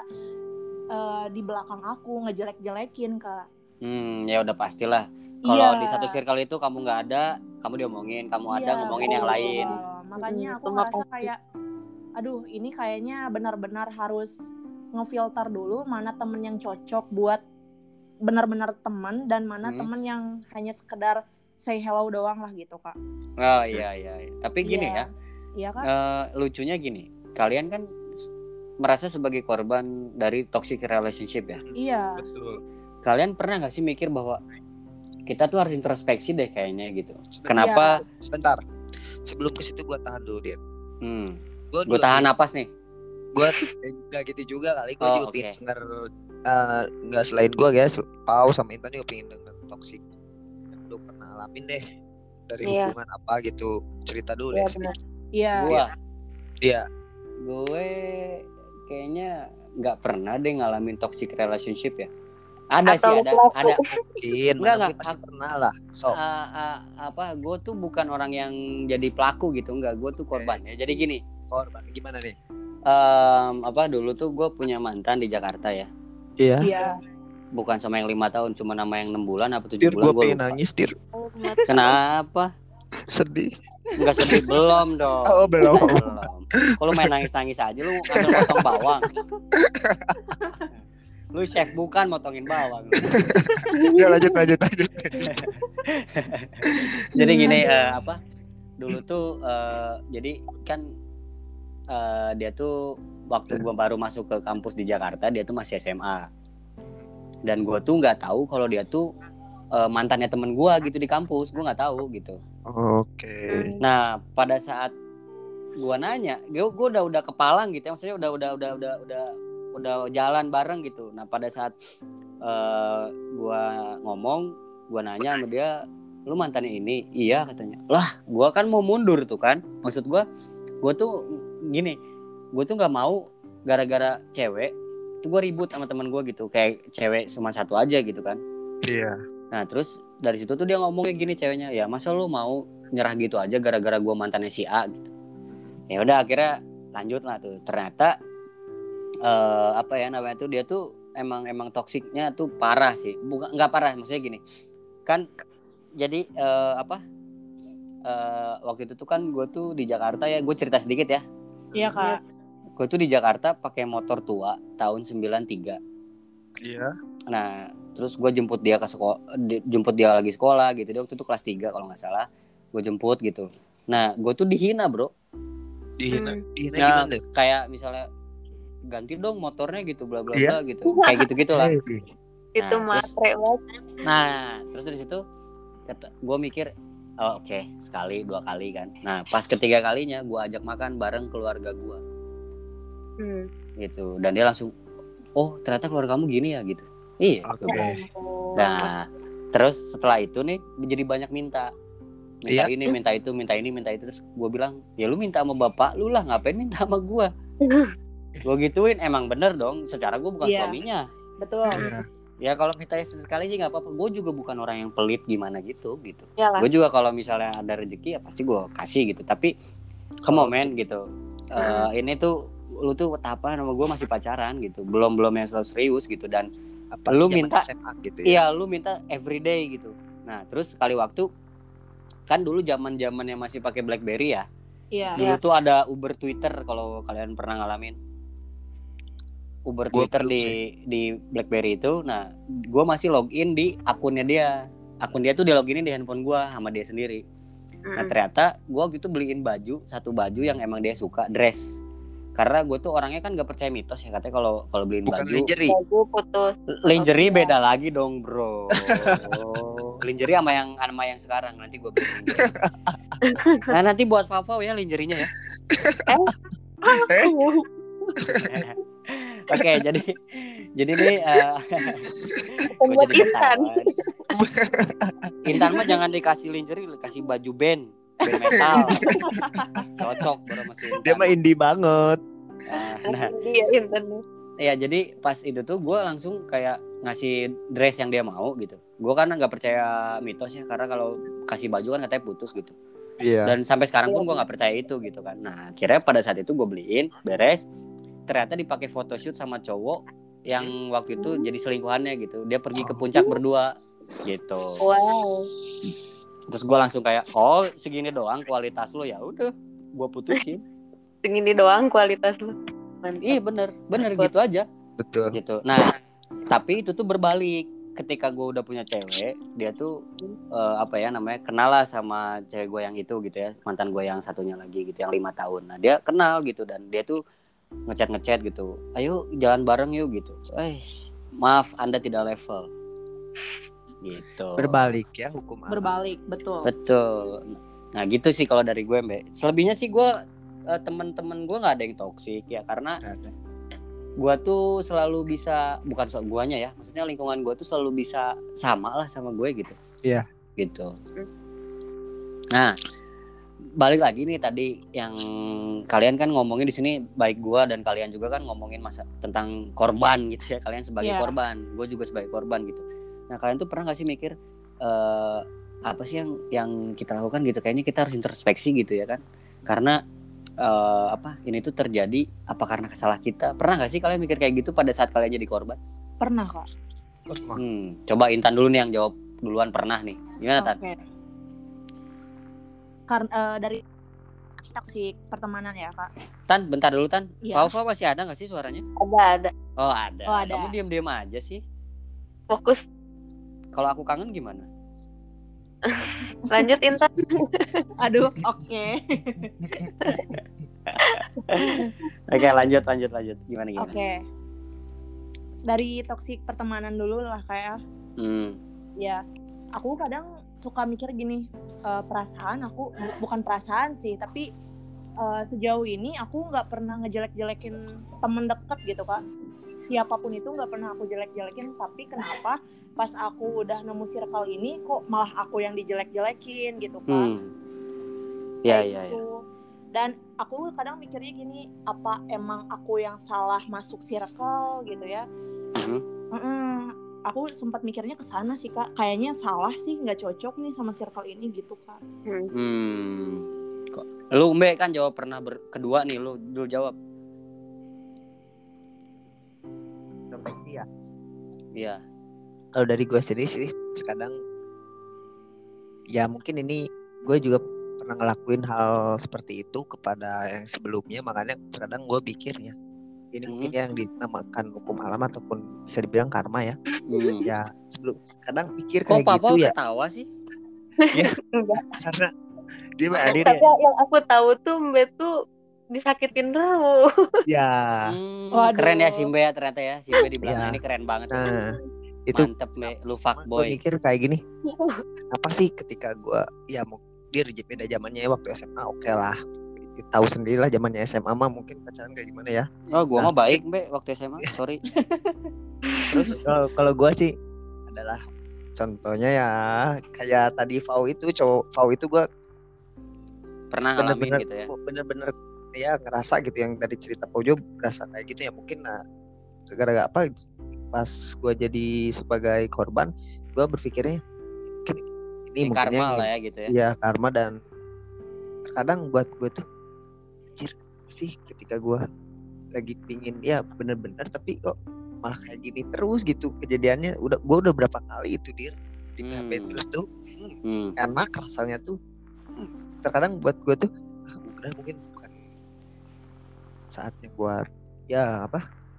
eh, di belakang aku ngejelek-jelekin Kak. Hmm, ya udah pastilah. Kalau Iya. di satu circle itu kamu nggak ada, kamu diomongin, kamu ada Iya, ngomongin yang betul. lain. Makanya Hmm, aku itu ngerasa makasih. kayak aduh ini kayaknya benar-benar harus ngefilter dulu mana temen yang cocok buat benar-benar temen dan mana Hmm. temen yang hanya sekedar say hello doang lah gitu Kak. Oh iya iya. iya. Tapi gini Iya. ya, Iya Kak. eh, lucunya gini, kalian kan s- merasa sebagai korban dari toxic relationship ya. Iya. Betul. Kalian pernah nggak sih mikir bahwa kita tuh harus introspeksi deh kayaknya gitu. Iya. Kenapa? Sebentar. Sebelum ke situ gue tahan dulu, Dir. Hmm, Gue gue tahan napas nih. Gue enggak gitu juga kali. Gue Oh, juga oke. pengen denger eh, nggak selain gue guys, Pau sama Intan juga pengen denger toxic yang lu pernah alamin deh dari Iya. hubungan apa gitu. Cerita dulu Iya deh. benar. sedikit. Iya. Gua, Iya. gue kayaknya nggak pernah deh ngalamin toxic relationship ya. Ada Atau sih, lu ada, pelaku. ada. Mungkin, Enggak, mana enggak. mungkin pasti pernah lah. So, Uh, uh, apa? Gue tuh bukan orang yang jadi pelaku gitu, enggak. Gue tuh korban ya. Jadi gini, korban gimana nih? em, apa dulu tuh gue punya mantan di Jakarta ya. Iya. Iya. Bukan sama yang lima tahun, cuma nama yang enam bulan apa tujuh Dir, bulan gue gue pengen lupa. nangis, Dir. Oh, mati. Kenapa? Sedih. Enggak sedih belum dong. Oh, belum. Belum. Kalau main nangis-nangis aja lu ambil potong bawang. Lu chef bukan motongin bawang. Ya lanjut, lanjut, lanjut. Jadi gini eh, apa? Dulu tuh eh, jadi kan eh, dia tuh waktu gua baru masuk ke kampus di Jakarta, dia tuh masih S M A. Dan gua tuh nggak tahu kalau dia tuh eh, mantannya temen gua gitu di kampus, gua nggak tahu gitu. Oke. Nah, pada saat gua nanya, gua, gua udah udah kepalang gitu ya, maksudnya udah udah udah udah udah udah jalan bareng gitu. Nah, pada saat uh, gua ngomong, gua nanya sama dia, "Lu mantannya ini?" "Iya," katanya. Lah, gua kan mau mundur tuh kan. Maksud gua, gua tuh gini, gua tuh nggak mau gara-gara cewek itu gua ribut sama teman gua gitu, kayak cewek cuma satu aja gitu kan. Iya. Nah, terus dari situ tuh dia ngomongnya gini ceweknya, "Ya masa lu mau nyerah gitu aja gara-gara gua mantannya si A gitu." Ya udah akhirnya lanjut lah tuh. Ternyata eh, apa ya namanya tuh dia tuh emang emang toksiknya tuh parah sih. Bukan nggak parah, maksudnya gini. Kan jadi eh, apa? Eh, waktu itu tuh kan gue tuh di Jakarta ya, gue cerita sedikit ya. Iya Kak. Gue tuh di Jakarta pakai motor tua tahun sembilan tiga. Iya. Nah, terus gue jemput dia ke sekolah, jemput dia lagi sekolah gitu. Dia waktu itu kelas tiga kalau nggak salah. Gue jemput gitu. Nah, gue tuh dihina, bro. Dihina. Hmm. Dihina Nah, gimana deh? kayak misalnya ganti dong motornya gitu bla bla Iya. bla gitu. Kayak gitu-gitulah. Itu Nah, terus- matre banget. Nah, terus dari situ gue mikir, oh, oke, okay, sekali, dua kali kan. Nah, pas ketiga kalinya gue ajak makan bareng keluarga gue Hmm. gitu. Dan dia langsung, oh ternyata keluarga kamu gini ya gitu. Iya. Oke. gua Ya bilang. ampun. Nah, terus setelah itu nih dia jadi banyak minta. Minta Iya. ini, minta itu, minta ini, minta itu. Terus gue bilang, ya lu minta sama bapak lu lah, ngapain minta sama gue? Gue gituin, emang bener dong. Secara gue bukan Iya. suaminya. Betul. Iya. Ya kalau minta sekali sih nggak apa-apa. Gue juga bukan orang yang pelit gimana gitu, gitu. Iyalah. Gue juga kalau misalnya ada rezeki ya pasti gue kasih gitu. Tapi come on man gitu. Eh, ini tuh lu tuh tahapan sama gue masih pacaran gitu. Belum belum yang selalu serius gitu. Dan Apalagi Lu zaman minta- S M A gitu ya. iya lu minta everyday gitu. Nah terus sekali waktu kan dulu zaman zamannya masih pakai BlackBerry ya. Iya. Dulu tuh ada Uber Twitter kalau kalian pernah ngalamin. Uber Gua Twitter belum di di BlackBerry itu. Nah, gue masih login di akunnya dia. Akun dia tuh dia loginin di handphone gue sama dia sendiri. Nah, Mm. ternyata gue gitu beliin baju, satu baju yang emang dia suka, dress. Karena gue tuh orangnya kan gak percaya mitos ya, katanya kalau kalau beliin bukan baju lingerie. Baju putus. lingerie Oke. beda lagi dong, bro. Lingerie sama yang sama yang sekarang, nanti gue beli lingerie. Nah, nanti buat Fafau ya lingerie-nya ya. Eh? Oke, jadi jadi nih uh, Bukan gue buat jadi Intan. ketahuan. Intan mah jangan dikasih lingerie, kasih baju band, band metal. Cocok bro sama si Intan. Dia mah indie banget. Nah, nah, Dia Intan. ya jadi pas itu tuh gue langsung kayak ngasih dress yang dia mau gitu. Gue kan nggak percaya mitos ya, karena kalau kasih baju kan katanya putus gitu. Iya. Dan sampai sekarang pun gue nggak percaya itu gitu kan. Nah akhirnya pada saat itu gue beliin, beres. Ternyata dipakai photoshoot sama cowok yang waktu itu jadi selingkuhannya gitu. Dia pergi ke puncak berdua gitu. Wow. Terus gue langsung kayak, oh segini doang kualitas lo, ya udah, gue putusin. Segini doang kualitas lu. Mantap. Iya bener, bener Mantap. gitu aja. Betul. Gitu. Nah tapi itu tuh berbalik. Ketika gue udah punya cewek, dia tuh uh, apa ya namanya, kenal lah sama cewek gue yang itu gitu ya, mantan gue yang satunya lagi gitu, yang lima tahun. Nah dia kenal gitu, dan dia tuh ngechat ngechat gitu, ayo jalan bareng yuk gitu. Eh maaf, anda tidak level gitu. Berbalik ya hukum alam. Berbalik, betul. Betul. Nah gitu sih kalau dari gue, Mbak. Selebihnya sih gue uh, teman-teman gue nggak ada yang toksik ya, karena Ada. gue tuh selalu bisa, bukan soal guanya ya, maksudnya lingkungan gue tuh selalu bisa sama lah sama gue gitu. Iya. Gitu. Nah, balik lagi nih tadi yang kalian kan ngomongin di sini, baik gue dan kalian juga kan ngomongin masa tentang korban gitu ya. Kalian sebagai Iya. korban, gue juga sebagai korban gitu. Nah, kalian tuh pernah gak sih mikir uh, apa sih yang yang kita lakukan gitu? Kayaknya kita harus introspeksi gitu ya kan? Karena Uh, apa ini tuh terjadi apa karena kesalah kita? Pernah nggak sih kalian mikir kayak gitu pada saat kalian jadi korban? Pernah kak. Hmm, coba Intan dulu nih yang jawab duluan, pernah nih. Gimana Tan? Oke. Karena uh, dari toksik pertemanan ya kak. Tan, bentar dulu Tan. Iya. Faufa masih ada nggak sih suaranya? Ada ada. Oh ada. Oh, ada. Kamu diam-diam aja sih. Fokus. Kalau aku kangen gimana? Lanjut Intan. Aduh, oke. Oke lanjut lanjut lanjut. Gimana gimana? Oke. Dari toksik pertemanan dulu lah kayak. Hmm. Ya, aku kadang suka mikir gini, uh, perasaan aku bu- bukan perasaan sih, tapi uh, sejauh ini aku nggak pernah ngejelek-jelekin temen deket gitu kak. Siapapun itu nggak pernah aku jelek-jelekin, tapi kenapa pas aku udah nemu circle ini kok malah aku yang dijelek-jelekin gitu kan? Hmm. Ya Kayak ya ya. gitu. Dan aku kadang mikirnya gini, apa emang aku yang salah masuk circle gitu ya? Hmm. Mm-mm. Aku sempat mikirnya ke sana sih kak, kayaknya salah sih, nggak cocok nih sama circle ini gitu kak. Hmm. Kok lu Mbak kan jawab pernah ber- kedua nih, lu dulu jawab. Introspeksi ya. Iya. Kalau dari gue sendiri sih terkadang ya mungkin ini gue juga pernah ngelakuin hal seperti itu kepada yang sebelumnya, makanya terkadang gue pikir ya ini Hmm. mungkin yang dinamakan hukum alam ataupun bisa dibilang karma ya. Hmm. Ya sebelum kadang pikir Kok kayak Papa gitu ya ketawa sih? Enggak. karena dia mah hadir Tapi ya. yang aku tahu tuh Mbak tuh disakitin tahu. Ya. Hmm, Waduh. keren ya Simbe ya ternyata ya. Simbe di belakang Iya. ini keren banget ya. Nah, itu Mantep Mbe, lu gue fuckboy. mikir kayak gini. Apa sih ketika gue ya mau dia beda zamannya ya, waktu S M A oke lah. Tahu sendiri lah zamannya S M A mah mungkin pacaran kayak gimana ya. Oh, gua Nah, mah baik Mbe waktu S M A, sorry. Terus Kalau kalau gue sih adalah contohnya ya kayak tadi Fau itu cowok Fau itu gue pernah ngalamin bener-bener gitu ya. bener-bener ya ngerasa gitu yang dari cerita Paujo berasa kayak gitu ya, mungkin nah gara-gara apa pas gue jadi sebagai korban gue berpikirnya kan ini Ini mungkin karma yang lah ya gitu ya. iya karma, dan terkadang buat gue tuh anjir sih ketika gue lagi pingin ya bener-bener tapi kok malah kayak gini terus gitu kejadiannya. Udah gue udah berapa kali itu dir di P H P Hmm. terus tuh hmm, Hmm. enak rasanya tuh. Hmm, terkadang buat gue tuh ah, udah mungkin bukan saatnya buat ya apa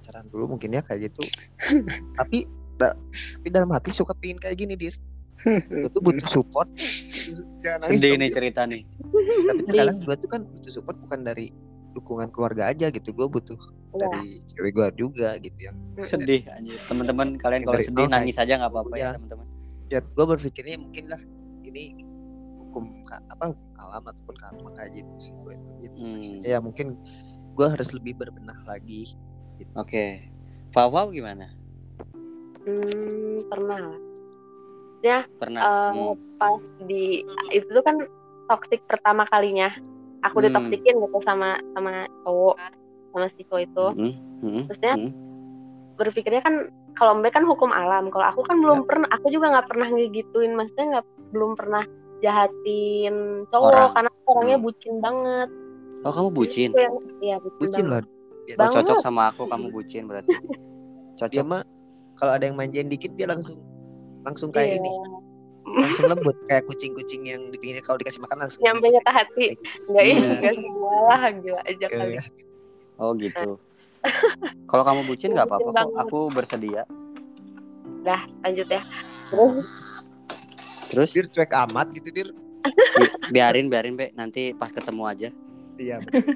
pacaran dulu mungkin ya kayak gitu. tapi da, tapi dalam hati suka pingin kayak gini dir. Gue tuh butuh support. Jangan nangis Sedih dong, nih Dir. cerita nih. Tapi kadang gue tuh kan butuh support bukan dari dukungan keluarga aja gitu. Gue butuh Iya. dari cewek gue juga gitu yang Sedih anjir. Teman-teman kalian kalau Dari sedih nol nangis kayak aja nggak apa-apa ya Iya. teman-teman. ya gue berpikirnya mungkin lah ini hukum ka- apa alam ataupun karma kayak gitu sih gue gitu Hmm. sih. Ya mungkin gue harus lebih berbenah lagi. Oke. Pawpaw gimana? Hmm, pernah lah. Pernah? Eh, Hmm. Pas di itu tuh kan toxic pertama kalinya aku Hmm. ditoksikin gitu sama sama cowok sama si cowok itu. Hmm. Hmm. Terusnya Hmm. berpikirnya kan kalau mbak kan hukum alam, kalau aku kan belum pernah, aku juga nggak pernah ngegituin, maksudnya nggak belum pernah jahatin cowok Orang. karena aku orangnya Hmm. bucin banget. Oh kamu bucin? Itu yang iya bucin, Bucin banget. loh. Oh cocok Banget. sama aku, kamu bucin berarti. Dia Cocok. mah kalau ada yang manjain dikit dia langsung langsung kayak Iya. ini langsung lembut kayak kucing-kucing yang di pinggir kalau dikasih makan langsung Nyampe lembut ke gitu. hati. Kayak gitu. Enggak ini Iya. enggak semua lah, gila aja kali. Iya. Oh gitu. Kalau kamu bucin nggak apa-apa Bucin kok. banget. Aku bersedia. Dah, lanjut ya. Terus Terus Dir cuek amat gitu dir. bi- biarin biarin be. Nanti pas ketemu aja. Iya. betul.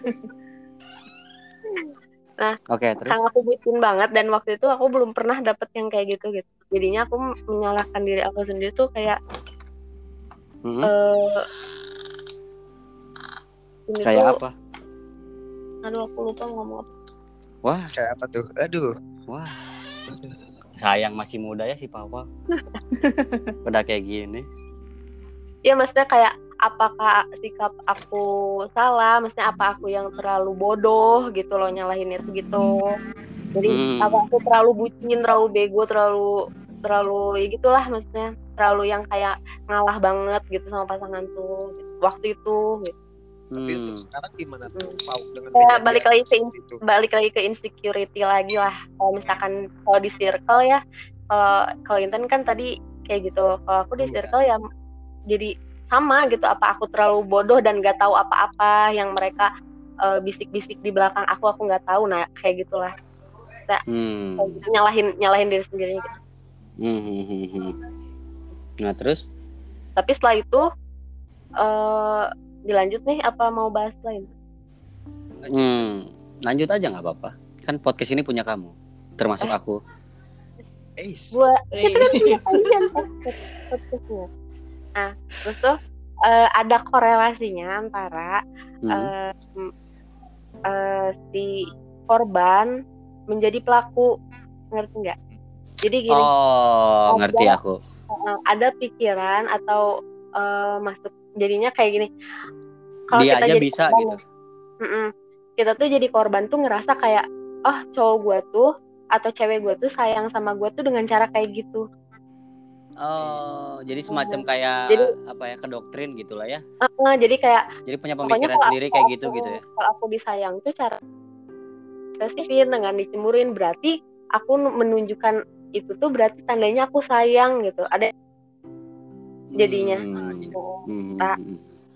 Oke terus. karena aku bucin banget dan waktu itu aku belum pernah dapet yang kayak gitu gitu. Jadinya aku menyalahkan diri aku sendiri tuh kayak Hmm. eh ini Kayak tuh, apa? aduh aku lupa ngomong apa. Wah Kayak apa tuh? Aduh. wah. Sayang masih muda ya si Pawpaw. Udah kayak gini. Ya maksudnya kayak apakah sikap aku salah, maksudnya apa aku yang terlalu bodoh gitu loh nyalahinnya tuh gitu. Jadi Hmm. apa aku terlalu bucin, terlalu bego, terlalu terlalu ya gitulah maksudnya, terlalu yang kayak ngalah banget gitu sama pasangan tuh gitu. Waktu itu gitu. Tapi Hmm. untuk sekarang gimana tuh Pau dengan Ya, kejadian balik lagi ke seperti itu? balik lagi ke insecurity lagi lah. Kalau misalkan kalau di circle ya, kalau kalau Intan kan tadi kayak gitu. Kalau aku di Iya. circle ya jadi sama gitu. Apa aku terlalu bodoh dan nggak tahu apa-apa yang mereka eh, bisik-bisik di belakang aku, aku nggak tahu. Nah kayak gitulah. Hmm. Kayak gitu, nyalahin nyalahin diri sendiri. Gitu. Hmm, hmm, hmm, hmm. Nah terus Tapi setelah itu eh dilanjut nih apa mau bahas lain? hmm, lanjut aja nggak apa-apa. Kan podcast ini punya kamu, termasuk Eh. aku. Eh, Gua kita kan punya kalian podcastnya. Nah terus tuh eh, ada korelasinya antara Hmm. eh, m- eh, si korban menjadi pelaku, ngerti nggak? Jadi gini, Oh ada- ngerti aku. eh, ada pikiran atau eh, masuk jadinya kayak gini. Kalau Dia kita aja jadi bisa korban, gitu. mm-mm, kita tuh jadi korban tuh ngerasa kayak, oh cowok gue tuh atau cewek gue tuh sayang sama gue tuh dengan cara kayak gitu. Oh jadi semacam kayak Jadi- apa ya kedoktrin gitulah ya. Eh, jadi kayak Jadi punya pokoknya pemikiran kalau sendiri aku- kayak gitu aku- gitu ya. Kalau aku disayang tuh cara spesifik dengan dicemurin, berarti aku nu- menunjukkan itu tuh berarti tandanya aku sayang gitu. Ada jadinya. Hmm. Hmm. Nah, hmm.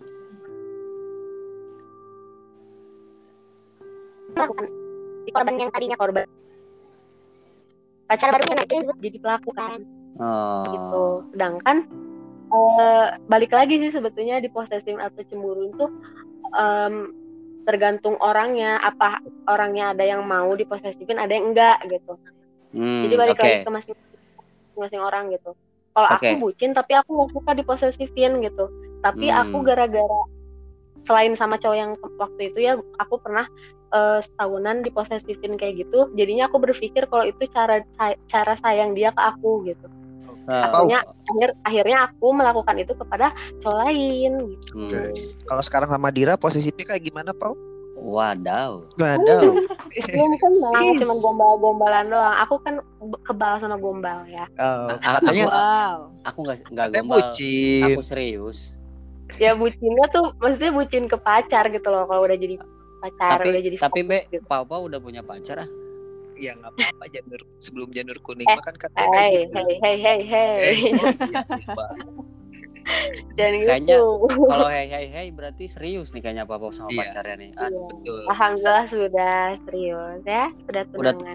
kan si korban yang tadinya korban pacar barunya nanti jadi pelaku kan Oh. gitu. Sedangkan eh, balik lagi sih sebetulnya di possessive atau cemburu itu em, tergantung orangnya, apa orangnya ada yang mau diposesifin, ada yang enggak gitu. Hmm, Jadi balik oke. lagi ke masing-masing orang gitu. Kalau Oke. aku bucin tapi aku nggak suka diposesifin gitu. Tapi Hmm. aku gara-gara selain sama cowok yang waktu itu ya aku pernah eh, setahunan diposesifin kayak gitu. Jadinya aku berpikir kalau itu cara cara sayang dia ke aku gitu. Ah, Akhirnya akhir akhirnya aku melakukan itu kepada cowok lain gitu. hmm. kalau sekarang sama Dira posisinya kayak gimana Pau? Wadaw. Waduh. Belum kenal, Sis. cuma gombal-gombalan doang. Aku kan kebal sama gombal ya. Oh, A- katanya aku- Wow. Aku nggak nggak katanya gombal. bucin. Aku serius. Ya bucinnya tuh maksudnya bucin ke pacar gitu loh kalau udah jadi pacar, udah Tapi jadi tapi Be, gitu. Pau Pau udah punya pacar ah. Ya nggak apa-apa janur sebelum janur kuning Eh, mah kan katanya kayak Hey, gitu. hey, hey, hey, hey. Eh, lupa. Jangan Kayaknya gitu. kalau hey hey hey berarti serius nih kayaknya Pau Pau sama Iya. pacarnya nih. Aduh. Betul. Alhamdulillah sudah serius ya, sudah Udah- tunangan.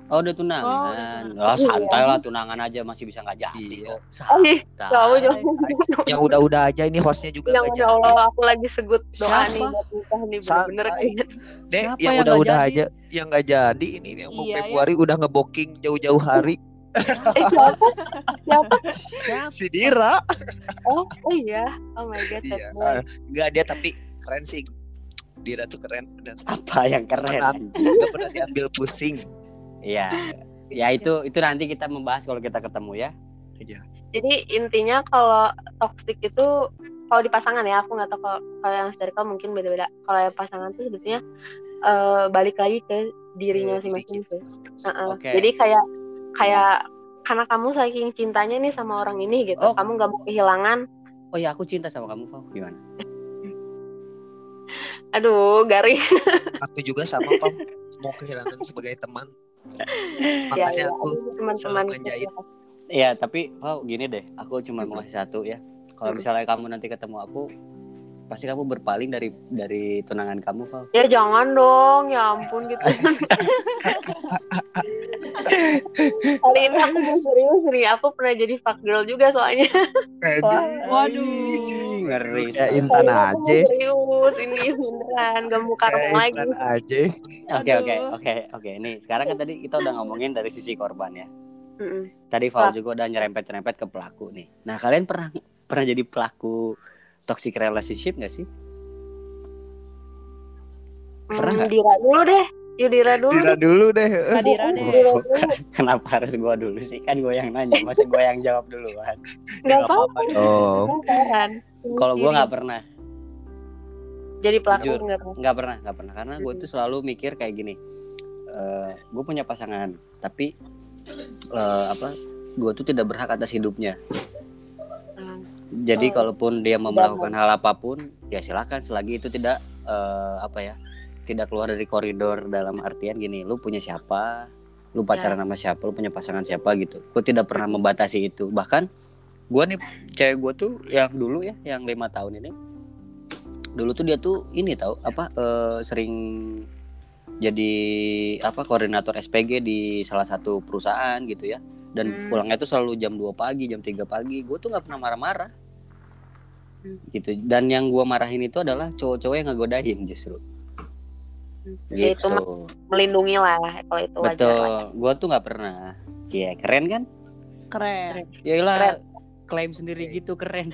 Oh udah tunangan. Oh, Oh, santai lah, tunangan aja masih bisa nggak jadi Iya. kok. Oh, ih, Santai. Jauh jauh. Yang udah-udah aja ini hostnya juga Yang nggak ya jadi. Allah, aku lagi segut doa Siapa? nih buat nikah nih bener-bener Santai. kayaknya. Dek, Siapa yang yang udah-udah nggak jadi? aja yang nggak jadi ini yang mau Iya, ya. Februari udah ngebooking jauh-jauh hari. Eh siapa? Siapa? Si Dira. Oh, oh iya. Oh my god, Iya. sad boy. Enggak dia tapi keren sih. Dira tuh keren bener. Apa yang keren? Pernah anjing? nggak pernah diambil pusing. Iya. Ya itu itu nanti kita membahas kalau kita ketemu ya. Iya. Jadi intinya kalau toxic itu kalau di pasangan ya, aku nggak tahu kalau, kalau yang circle mungkin beda-beda. Kalau yang pasangan tuh sebetulnya eh, balik lagi ke dirinya Ke diri masing-masing kita. sih. Uh-uh. Oke. Jadi kayak kayak karena kamu saking cintanya nih sama orang ini gitu, Oh. kamu nggak mau kehilangan. Oh ya aku cinta sama kamu, Pau. Gimana? Aduh, garing. Aku juga sama Pam mau kehilangan sebagai teman. Ya, Makanya ya, aku aduh, teman-teman selalu manjain. gitu. Iya, tapi Pau gini deh, aku cuma mau ngasih satu ya. Kalau Hmm. misalnya kamu nanti ketemu aku, pasti kamu berpaling dari dari tunangan kamu, Pau. Ya jangan dong, ya ampun gitu. Kali ini aku mau serius nih, aku pernah jadi fuck girl juga soalnya. Waduh. Ngeri. Kayak sekali. Intan Kali ini aku mau aja. serius, ini beneran gak mau Kayak karung lagi. Intan aja. Oke oke Aduh. oke oke. Nih sekarang kan tadi kita udah ngomongin dari sisi korban ya. Mm-mm. Tadi Val Wah. juga udah nyerempet-nyerempet ke pelaku nih. Nah kalian pernah pernah jadi pelaku toxic relationship nggak sih? Pernah Hmm, nggak? Dira dulu deh, yuk Dira dulu Dira deh. dulu deh. Kak Dira deh. Dira dulu. Kenapa harus gua dulu sih? Kan gua yang nanya, masa gua yang jawab duluan? Nggak Nggak apa-apa dong. Penasaran. Kalau gua nggak pernah, Jadi pelaku jujur. nggak pernah. nggak pernah, nggak pernah. Karena gue Mm-mm. tuh selalu mikir kayak gini. Eh, gue punya pasangan, tapi eh, apa? Gue tuh tidak berhak atas hidupnya. Hmm. Jadi Oh. kalaupun dia mau melakukan hal apapun, ya silakan selagi itu tidak eh, apa ya, tidak keluar dari koridor dalam artian gini, lu punya siapa, lu pacaran sama siapa, lu punya pasangan siapa gitu. Gue tidak pernah membatasi itu. Bahkan gue nih cewek gue tuh yang dulu ya, yang lima tahun ini, dulu tuh dia tuh ini tahu apa eh, sering jadi apa koordinator S P G di salah satu perusahaan gitu ya. Dan Hmm. pulangnya tuh selalu jam dua pagi, jam tiga pagi. Gue tuh nggak pernah marah-marah. Hmm. Gitu. Dan yang gue marahin itu adalah cowok-cowok yang ngegodain justru. Ya, itu mah Gitu. melindungi lah kalau itu wajar lah. Betul. Gue tuh nggak pernah. Cie, keren kan? Keren. Yaelah, Keren. klaim sendiri gitu keren.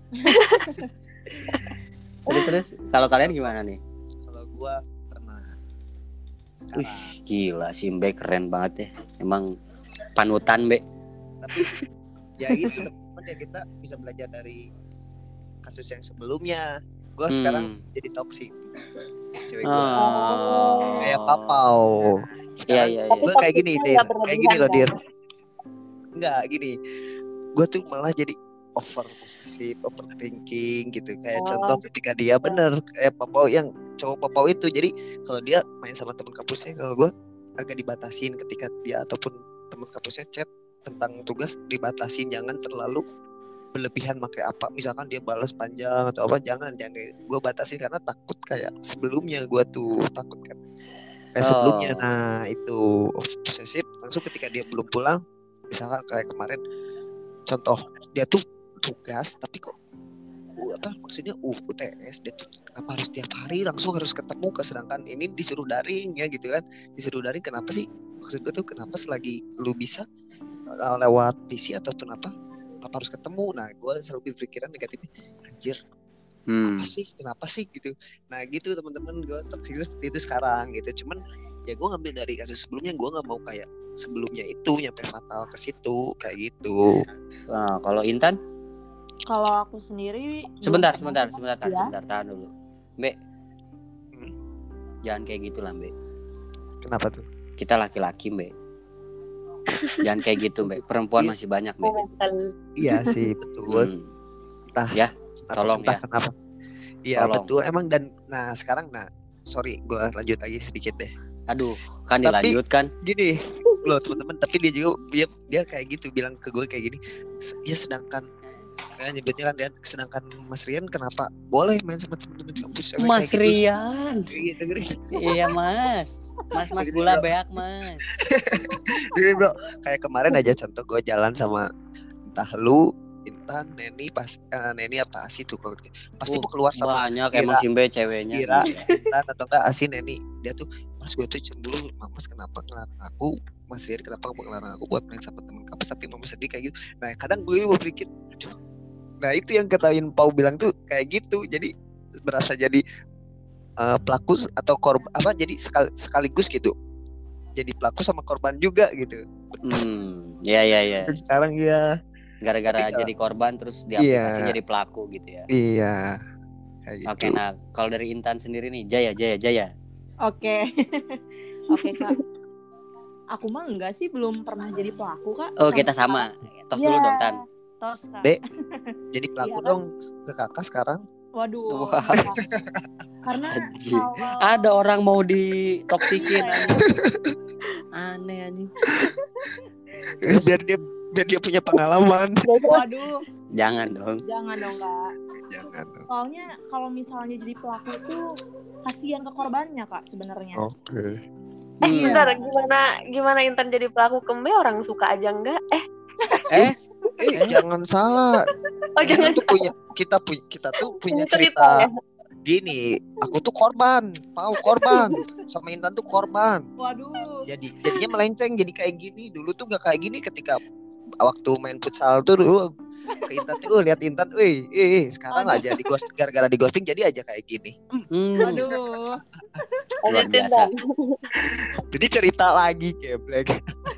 Terus terus kalau kalian gimana nih? Kalau gua pernah. Sekarang. Gila, si Mbe keren banget ya. Emang panutan, Be. Tapi ya itu teman ya kita bisa belajar dari kasus yang sebelumnya. Gue Hmm. sekarang jadi toksik cewek gue Oh. kayak papau sekarang. Iya, iya, Tapi Gue kayak gini toksiknya Dir nggak kayak gini loh berlebihan, Dir kan? nggak gini gue tuh malah jadi over posesif overthinking gitu kayak Oh. contoh ketika dia bener kayak papau yang cowok papau itu jadi kalau dia main sama teman kampusnya kalau gue agak dibatasin ketika dia ataupun teman kampusnya chat tentang tugas dibatasin jangan terlalu berlebihan pakai apa misalkan dia balas panjang atau apa jangan jangan gue batasin karena takut kayak sebelumnya gue tuh takut kan kayak Oh. sebelumnya nah itu posesif langsung ketika dia belum pulang misalkan kayak kemarin contoh dia tuh tugas tapi kok uh, apa maksudnya uh, U T S dia tuh kenapa harus tiap hari langsung harus ketemu ke sedangkan ini disuruh daring ya gitu kan disuruh daring kenapa sih maksud gue tuh kenapa selagi lu bisa uh, lewat P C atau kenapa kenapa harus ketemu nah gue selalu berpikiran negatifnya anjir Hmm. apa sih kenapa sih gitu nah gitu teman-teman gue toxic seperti itu sekarang gitu cuman ya gue ngambil dari kasus sebelumnya gue nggak mau kayak sebelumnya itu nyampe fatal ke situ kayak gitu Nah, kalau Intan? Kalau aku sendiri Sebentar, belum sebentar, pernah. sebentar, tahan, Ya. sebentar, tahan dulu. Mbak, Hmm. jangan kayak gitu lah, Mbak. kenapa tuh Kita laki-laki, Mbak. Jangan kayak gitu, Mbak. Perempuan Iya. masih banyak, Mbak. Momentan. iya sih betul Hmm. entah Ya, entah- tolong entah ya. kenapa iya Tolong. betul emang dan nah sekarang nah sorry gue lanjut lagi sedikit deh Aduh, kan Tapi- dilanjutkan. gini loh teman-teman tapi dia juga dia dia kayak gitu bilang ke gue kayak gini "S- ya sedangkan Kayak nyebutnya kan Rian, sedangkan Mas Rian kenapa boleh main sama teman-teman kampus cewek Mas kayak gitu? Rian. Iya, dengerin. Iya mas. Mas mas Dengerin, gula bro. beak mas. Dengerin, bro. Kayak kemarin aja contoh gue jalan sama entah lu, Intan, Neni, pas uh, Neni apa Asi tuh kalau pasti Uh, mau keluar sama banyak Ira, emang Simbe ceweknya. Ira, Gila. Intan atau enggak Asi, Neni. Dia tuh Mas gue tuh cemburu, Mas kenapa ngelarang aku? Mas Rian kenapa mau ngelarang aku buat main sama temen kampus tapi Mama sedih kayak gitu. Nah kadang gue mau berpikir, aduh. Nah itu yang katain Pau bilang tuh kayak gitu. Jadi berasa jadi uh, pelaku atau korban apa? Jadi sekal, sekaligus gitu. Jadi pelaku sama korban juga gitu. Hmm, ya ya ya. Dan sekarang ya. Gara-gara Tapi, jadi korban terus diaplikasi iya. jadi pelaku gitu ya. Iya. Kayak gitu. Oke, nah kalau dari Intan sendiri nih, Jaya, Jaya, Jaya. Oke. Oke, Kak. Aku mah enggak sih, belum pernah jadi pelaku, Kak. Oh, Sampai kita sama. Tos sekarang. dulu Ya, dong, Tan. Tos, Kak. Dek, jadi pelaku Iya, kan? dong ke kakak sekarang. Waduh. Wah. Kak. Karena Anjing. kalau Ada orang mau ditoksikin Iya, anjing. Aneh anjing. Terus? biar dia biar dia punya pengalaman. waduh, Jangan dong. jangan dong, Kak. Jangan dong. Soalnya kalau misalnya jadi pelaku itu kasihan ke korbannya, Kak, sebenarnya. Oke. Eh Hmm. bentar, gimana gimana Intan jadi pelaku kembe, orang suka aja enggak? Eh, Eh, Eh, jangan salah. oh Kita jangan tuh punya kita punya kita tuh punya cerita ya. cerita gini. Aku tuh korban, Pau korban, sama Intan tuh korban. Waduh. Jadi jadinya melenceng jadi kayak gini. Dulu tuh nggak kayak gini ketika waktu main futsal tuh dulu ke Intan tuh lihat Intan, eh eh sekarang Aduh. aja di ghost gara-gara di ghosting jadi aja kayak gini. hmm, Waduh. luar Lanjutin, biasa. Dan. Jadi cerita lagi geblek.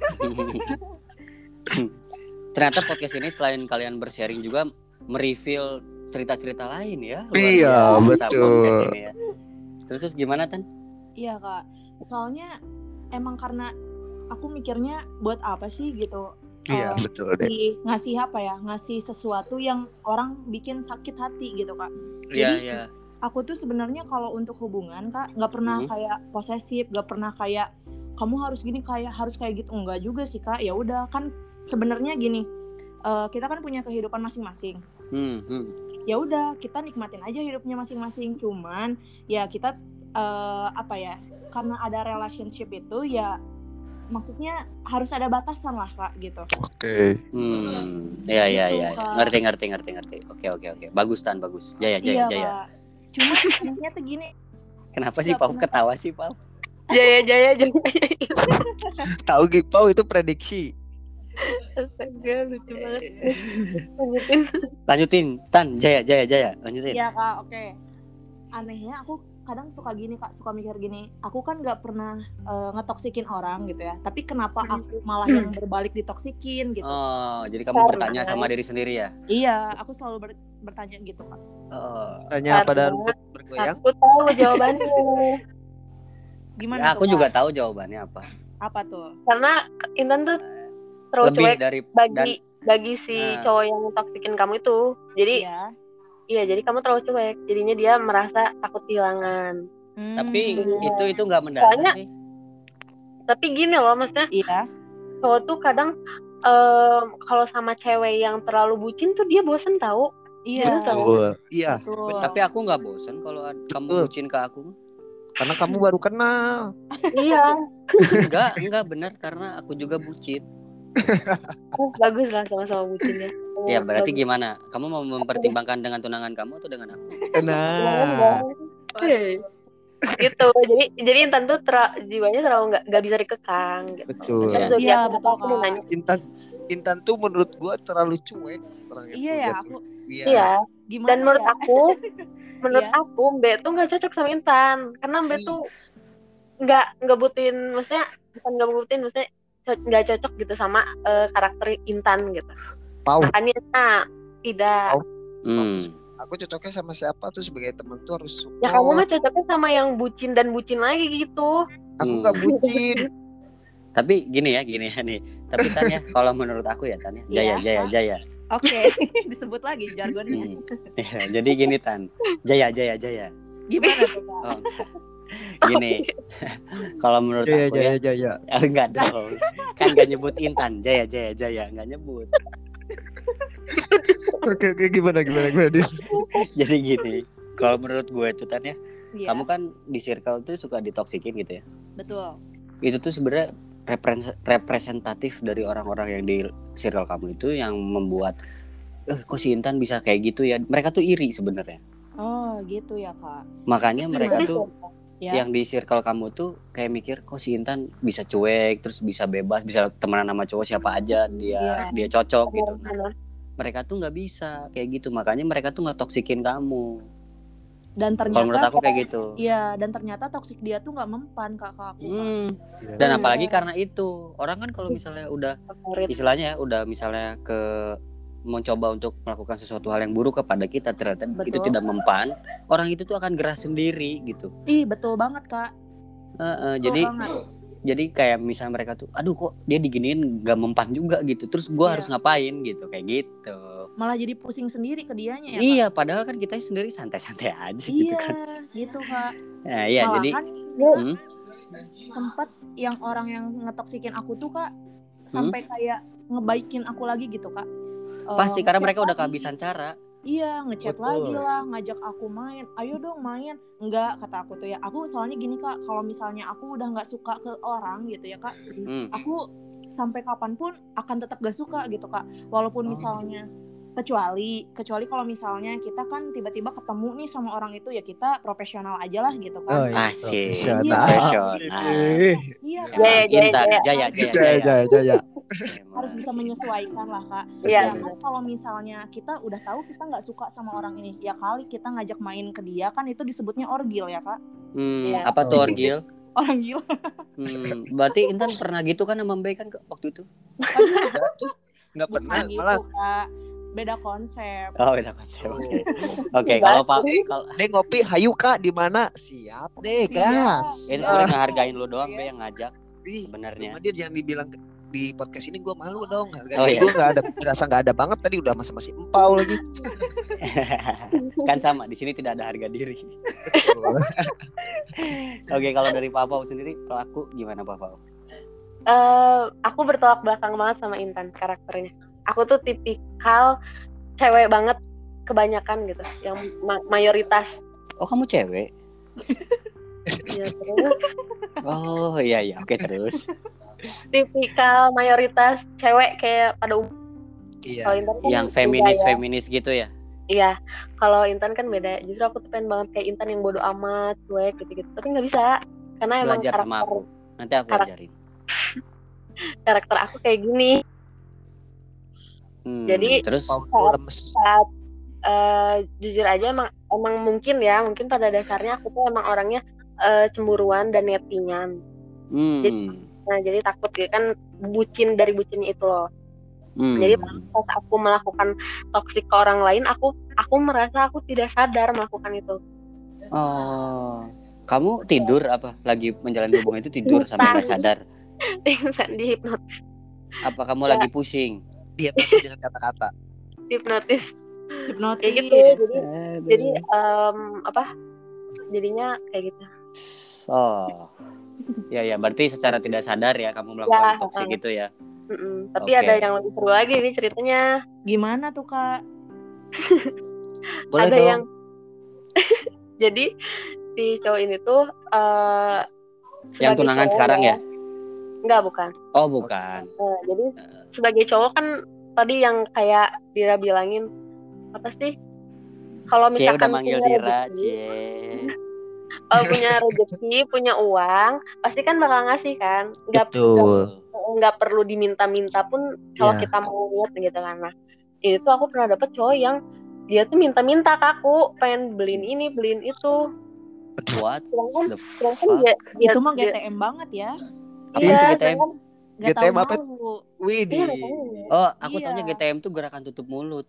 Ternyata podcast ini selain kalian bersharing juga mereveal cerita-cerita lain ya. Luar Iya, biasa betul. podcast ini ya. Terus, terus gimana Tan? Iya, Kak. Soalnya emang karena aku mikirnya buat apa sih gitu. Iya, Eh, betul deh. ngasih, ngasih apa ya? Ngasih sesuatu yang orang bikin sakit hati gitu, Kak. Iya, Jadi, iya. Aku tuh sebenarnya kalau untuk hubungan, Kak, nggak pernah Hmm. kayak posesif, nggak pernah kayak kamu harus gini, kayak harus kayak gitu. Enggak juga sih, Kak. Ya udah, kan sebenarnya gini. eh, kita kan punya kehidupan masing-masing. Hmm, hmm. Ya udah, kita nikmatin aja hidupnya masing-masing. Cuman ya kita eh, apa ya? Karena ada relationship itu ya maksudnya harus ada batasan lah, Kak, gitu. Oke. Hmm, ya ya Gitu, ya, ya. Kak. Ngerti ngerti ngerti ngerti. Oke oke oke. Bagus Tan, bagus. Jaya Jaya Iya, Jaya. Kak. Cuma anehnya tuh gini. Kenapa sih Nggak Pau pernah- ketawa sih Pau? Jaya Jaya Jaya. Tahu gitu Pau itu prediksi. Astaga, lucu banget. Lanjutin. Lanjutin Tan, Jaya Jaya Jaya. Lanjutin. Iya, Kak, oke. Anehnya aku kadang suka gini, Kak, suka mikir gini. Aku kan nggak pernah eh, ngetoksikin orang gitu ya. Tapi kenapa aku malah yang berbalik ditoksikin gitu? Oh, jadi kamu Karena- bertanya sama diri sendiri ya? Iya, aku selalu ber- bertanya gitu, Kak. Oh. Tanya pada Karena- rumput bergoyang. Aku tahu jawabannya. Gimana Ya, aku tuh, Kak? juga tahu jawabannya apa. Apa tuh? Karena Intan tuh terlalu Lebih cuek dari bagi dan bagi si Nah. cowok yang toksikin kamu itu. Jadi Iya. iya, jadi kamu terlalu cuek. Jadinya dia merasa takut kehilangan. Hmm, tapi Iya. itu itu nggak mendasar Soalnya- sih. Tapi gini loh, maksudnya iya. cowok tuh kadang em, kalau sama cewek yang terlalu bucin tuh dia bosen tahu. Iya. Bener tau. Betul. Iya, Betul. Tapi aku nggak bosan kalau ad- kamu Betul. bucin ke aku. karena kamu baru kenal. Iya, Enggak, enggak benar karena aku juga bucin. oh, bagus lah sama-sama bucin ya. Ya berarti Bagus. gimana? Kamu mau mempertimbangkan dengan tunangan kamu atau dengan aku? Jangan Nah, dong. Hei. Gitu. Jadi jadi Intan tuh tera- jiwanya terlalu nggak nggak bisa dikekang gitu. betul. Iya. Terus zodiak Iya, apa betul, aku mau Kak. nanya. Intan Intan tuh menurut gua terlalu cuek orang itu. Iya ya, Dia aku tuh- Iya. Iya. gimana Dan menurut ya? aku, menurut Iya. aku Mbak tuh nggak cocok sama Intan karena Mbak Iya. tuh nggak nggak butuhin, maksudnya bukan nggak butuhin, maksudnya co- nggak cocok gitu sama eh, karakter Intan gitu. Pau, Makanya nah, tidak. Pau. Hmm. aku cocoknya sama siapa tuh sebagai temen tuh harus support. Ya kamu mah cocoknya sama yang bucin dan bucin lagi gitu. Aku Hmm. nggak bucin. Tapi gini ya, gini ya nih. Tapi Tan ya, kalau menurut aku ya Tan ya, Jaya, Iya. Jaya, Jaya. Oke, disebut lagi jargonnya. Hmm. Ya, jadi gini Tan, Jaya, Jaya, Jaya. Gimana tuh, Kak? Oh, gini, kalau menurut Jaya aku Jaya ya, Jaya. oh, enggak dong, kan nggak nyebut Intan, Jaya, Jaya, Jaya, nggak nyebut. Oke oke gimana gimana gimana Din? Jadi gini, kalau menurut gue tuh Tan ya, Iya, kamu kan di circle tuh suka ditoksikin gitu ya. betul. Itu tuh sebenarnya repres- representatif dari orang-orang yang di circle kamu itu yang membuat eh kok si Intan bisa kayak gitu ya. Mereka tuh iri sebenarnya. Oh, gitu ya, Kak. Makanya Itu mereka gimana tuh Ya. yang di circle kamu tuh kayak mikir kok si Intan bisa cuek, terus bisa bebas, bisa temenan sama cowok siapa aja dia Iya. dia cocok gitu. Nah, Benar-benar. mereka tuh nggak bisa kayak gitu. Makanya mereka tuh nggak toksikin kamu. Dan ternyata Kalau menurut aku kayak gitu. Iya, dan ternyata toksik dia tuh nggak mempan Kak ke aku. Kak. Hmm. Iya. Dan Iya. apalagi karena itu orang kan kalau misalnya udah Favorit. istilahnya ya udah misalnya ke mencoba untuk melakukan sesuatu hal yang buruk kepada kita ternyata itu Betul. tidak mempan, orang itu tuh akan gerah sendiri gitu. Ih, betul banget, Kak. Heeh, Betul jadi banget. jadi kayak misalnya mereka tuh aduh kok dia diginiin gak mempan juga gitu, terus gua Iya. harus ngapain gitu kayak gitu. Malah jadi pusing sendiri ke dianya ya, Kak. Iya, padahal kan kita sendiri santai-santai aja gitu Iya, kan. gitu, Kak. Nah, iya jadi Malahan hmm, tempat yang orang yang ngetoksikin aku tuh Kak sampai kayak ngebaikin aku lagi gitu, Kak. Eh, pasti karena ngechat mereka udah lagi. kehabisan cara. Iya, ngechat Betul. lagi lah, ngajak aku main. Ayo dong main. Enggak, kata aku tuh ya. Aku soalnya gini Kak, kalau misalnya aku udah nggak suka ke orang gitu ya Kak, Hmm. aku sampai kapanpun akan tetap gak suka gitu Kak. Walaupun Oh. misalnya kecuali kecuali kalau misalnya kita kan tiba-tiba ketemu nih sama orang itu ya kita profesional aja lah gitu Oh, kan. iya. Asik, Iya. profesional. Ih, Iya Kak. Jaya, Emang jaya, Intan, jaya. Jaya, Jaya, Jaya Jaya. jaya jaya. Emang Harus bisa sih. menyesuaikan lah Kak. Iya. Ya kan kalau misalnya kita udah tahu kita nggak suka sama orang ini, ya kali kita ngajak main ke dia kan itu disebutnya orgil ya Kak. Hmm, Iya. apa tuh Oh. orgil? Orang gila. Hmm, berarti Intan pernah gitu kan sama Mbak kan ke- waktu itu? Enggak tuh. Enggak pernah Bukan gitu malah Kak. Beda konsep. Oh, beda konsep. Oh. Oke. Oke, kalau Pak kalau Deh ngopi hayu Kak di mana? Siap deh, Siap. gas. itu Ya. sebenarnya ngehargain lu doang, Iya. Be, yang ngajak Ih, sebenarnya. cuma dia jangan dibilang ke- di podcast ini gue malu dong. Harga Oh, diri iya. gue nggak ada, berasa nggak ada banget tadi udah masih-masih empau lagi. Kan sama, di sini tidak ada harga diri. Betul. Oke, kalau dari Pak Pau sendiri pelaku gimana Pak Pau? Eh, aku bertolak belakang banget sama Intan karakternya. Aku tuh tipikal cewek banget kebanyakan gitu, yang ma- mayoritas. Oh, kamu cewek? Ya, terus Oh, iya iya. Oke, terus. tipikal mayoritas cewek kayak pada umum. Iya. Kalau Intan kan Yang beda feminis-feminis gitu ya. ya. Iya. Kalau Intan kan beda. Justru aku tuh pengen banget kayak Intan yang bodo amat, cuek gitu-gitu. Tapi nggak bisa, karena emang Belajar karakter sama aku. Nanti aku karakter- ajarin. karakter aku kayak gini. Hmm, Jadi- terus Empau tuh lemes. Saat eh, jujur aja emang emang mungkin ya, mungkin pada dasarnya aku tuh emang orangnya eh, cemburuan dan nettingan. hmm, Nah, jadi takut ya kan bucin dari bucinnya itu loh. hmm. Jadi pas aku melakukan toksik ke orang lain, aku aku merasa aku tidak sadar melakukan itu. Oh, kamu tidur apa? Lagi menjalani hubungan itu tidur sampai nggak sadar? Pingsan di hipnotis, Apa kamu Ya. lagi pusing? Dia mati dengan kata-kata. hipnotis. Hipnotis. Kayak gitu. Jadi jadi em, apa? Jadinya kayak gitu. Oh, ya ya. Berarti secara tidak sadar ya kamu melakukan Ya, toksik uh-uh. itu ya. Mm-mm. Tapi Oke. ada yang lebih seru lagi nih ceritanya. Gimana tuh Kak? Boleh ada dong. yang jadi si cowok ini tuh eh Yang sebagai tunangan cowok sekarang ya? Enggak, bukan. Oh, bukan. Eh, jadi sebagai cowok kan tadi yang kayak Dira bilangin apa sih? Kalau Cie udah misalkan manggil punya Dira, rezeki, Cie. kalau punya rezeki, punya uang, pasti kan bakal ngasih kan. Enggak Betul. nggak perlu diminta-minta pun kalau Iya. kita mau lihat gitu kan. Nah, ini tuh aku pernah dapet cowok yang dia tuh minta-minta ke aku, pengen beliin ini, beliin itu. What Sedangkan the sedangkan fuck? dia, dia Itu mah dia- G T M banget ya. Apa iya, itu G T M? sedangkan Gak G T M tahu apa? malu. Wih, iya, makanya. Oh, aku Iya. taunya G T M tuh gerakan tutup mulut.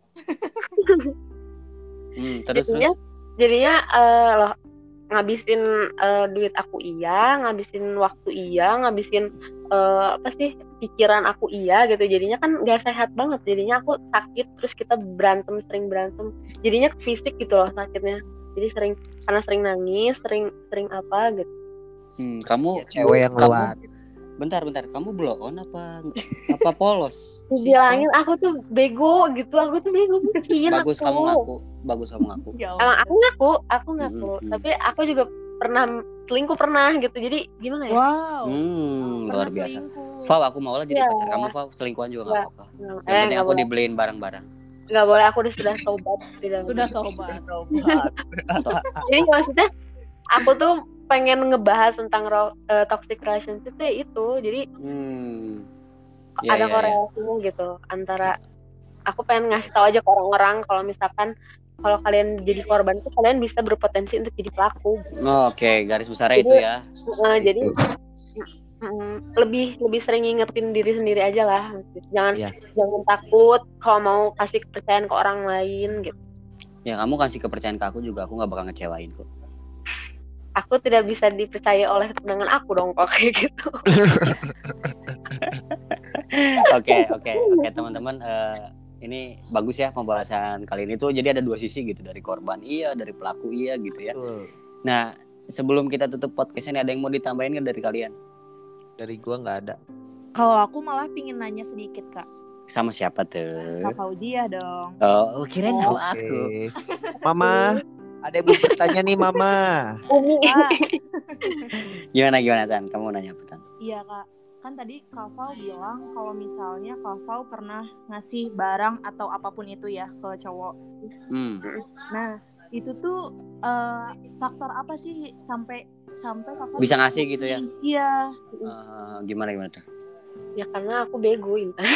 Hmm, terus jadinya terus. jadinya eh, loh ngabisin eh, duit aku iya, ngabisin waktu iya, ngabisin eh, apa sih pikiran aku iya gitu. Jadinya kan nggak sehat banget. Jadinya aku sakit, terus kita berantem, sering berantem. Jadinya ke fisik gitu loh sakitnya. Jadi sering karena sering nangis, sering sering apa gitu. Hmm, kamu Ya, cewek yang kamu, luar. bentar bentar, kamu blow on apa apa polos? Dibilangin aku tuh bego gitu, aku tuh bego mungkin. Bagus aku. kamu ngaku, bagus kamu ngaku. Ya Emang Allah. aku ngaku, aku ngaku. Mm-mm. Tapi aku juga pernah selingkuh pernah gitu. Jadi gimana ya? Wow. Hmm, luar Pernah biasa. selingkuh. Fau, aku mau lah jadi Iya. pacar kamu, Fau. Selingkuhan juga nggak Nggak. apa-apa. Eh, Yang penting nggak aku boleh. dibeliin barang-barang. Nggak boleh, aku udah sudah tobat. Tidak Sudah boleh. tobat. Taubat. Jadi maksudnya aku tuh pengen ngebahas tentang ro- eh, toxic relationship ya itu. Jadi Hmm. Ya, ada ya, ya. korelasinya gitu antara aku pengen ngasih tahu aja ke orang-orang kalau misalkan kalau kalian jadi korban tuh kalian bisa berpotensi untuk jadi pelaku. Oke, garis besarnya Jadi- itu ya. Nah, jadi mm, lebih lebih sering ngingetin diri sendiri aja lah. Jangan Iya. jangan takut kalau mau kasih kepercayaan ke orang lain gitu. Ya kamu kasih kepercayaan ke aku juga, aku nggak bakal ngecewain kok. Aku tidak bisa dipercaya oleh dengan aku dong kok kayak gitu. Oke, oke, oke teman-teman. eh, ini bagus ya pembahasan kali ini tuh. Jadi ada dua sisi gitu, dari korban iya, dari pelaku iya gitu ya. Betul. Nah, sebelum kita tutup podcast ini, ada yang mau ditambahin nggak dari kalian? Dari gua nggak ada. Kalau aku malah pingin nanya sedikit kak. Sama siapa tuh? Kak Fauzia dong. Oh, kirain sama Oke. aku. Mama, ada yang mau bertanya nih Mama. Umi. Kak, Gimana gimana Tan? Kamu nanya apa Tan? iya kak. Kan tadi Kak Fau bilang kalau misalnya Kak Fau pernah ngasih barang atau apapun itu ya ke cowok. Hmm. Nah, itu tuh eh, faktor apa sih sampai sampai Kak Fau Bisa ngasih gitu ya? Iya. Eh, gimana gimana tuh? Ya karena aku bego Intan.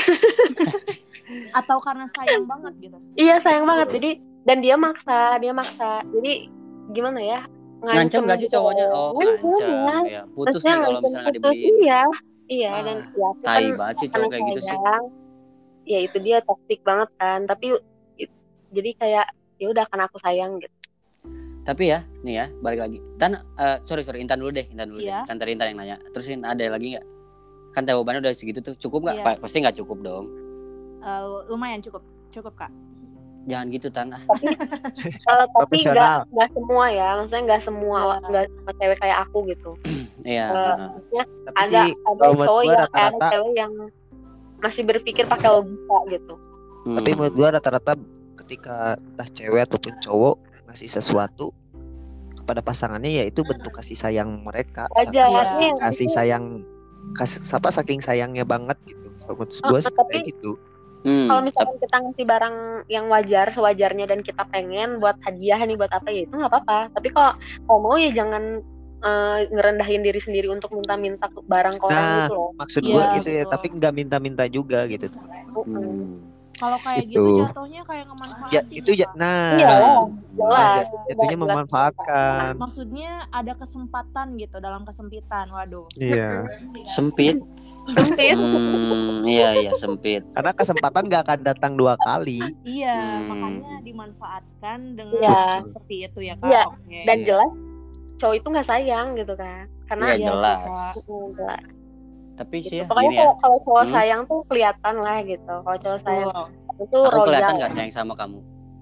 Atau karena sayang banget gitu. Iya sayang banget. Jadi dan dia maksa, dia maksa. Jadi gimana ya? Ngancem nggak sih gitu. cowoknya? Oh, Ngancem, ngancem. ya. Ya, putus Maksudnya nih kalau ngancem misalnya nggak putus, dibeliin. Iya, iya Ah, dan ya aku Tai kan banget sih karena cowok kayak gitu sih. sayang, ya itu dia toksik banget kan. Tapi it- jadi kayak ya udah karena aku sayang gitu. Tapi ya, nih ya, balik lagi. Tan, eh, sorry sorry, Intan dulu deh, Intan dulu Iya. deh. Kan tadi Intan yang nanya. Terus ada lagi nggak? Kan jawabannya udah segitu tuh, cukup nggak? Iya. Pa- Pasti nggak cukup dong. Eh, lumayan cukup, cukup kak. Jangan gitu Tan. Ah. Kalau tapi Profesional. nggak nggak semua ya, maksudnya nggak semua Iya. nggak semua cewek kayak aku gitu. Iya. Eh, heeh. maksudnya Tapi ada sih ada kalau menurut cowok gua yang ada rata-rata, cewek yang masih berpikir pakai logika gitu. Hmm. tapi menurut gua rata-rata ketika entah cewek ataupun cowok ngasih sesuatu kepada pasangannya, yaitu bentuk kasih sayang mereka. Sa- Aja, saking iya. kasih sayang, kasih apa saking sayangnya banget gitu. Kalau menurut gua Oh, sih tapi- kayak gitu. Hmm, Kalau tap- misalkan kita ngasih barang yang wajar sewajarnya dan kita pengen buat hadiah nih buat apa ya itu nggak apa-apa. Tapi kalau kalau mau ya jangan eh, ngerendahin diri sendiri untuk minta-minta barang ke orang Nah, gitu loh. Maksud Iya, gua gitu ya, betul. tapi nggak minta-minta juga gitu. hmm. Kalau kayak Itu. gitu jatuhnya kayak ngemanfaatin. Ya itu ya, Kak. nah, Iya lah, nah, jelas. jat- jatuhnya Jelas. memanfaatkan. Maksudnya ada kesempatan gitu dalam kesempitan. Waduh. Iya, Sempit. Sempit. Hmm, iya iya sempit. karena kesempatan nggak akan datang dua kali. Iya, Hmm. makanya dimanfaatkan dengan Iya. seperti itu ya kak. Iya, Oke. Dan Iya. jelas cowok itu nggak sayang gitu kan. Karena Iya, Iya sih, jelas. Kak. Mm, jelas. Tapi Gitu. sih ya, Pokoknya gini ya. kalau, kalau cowok Hmm. sayang tuh kelihatan lah gitu. Kalau cowok sayang Betul. itu Aku royal. kelihatan nggak sayang sama kamu?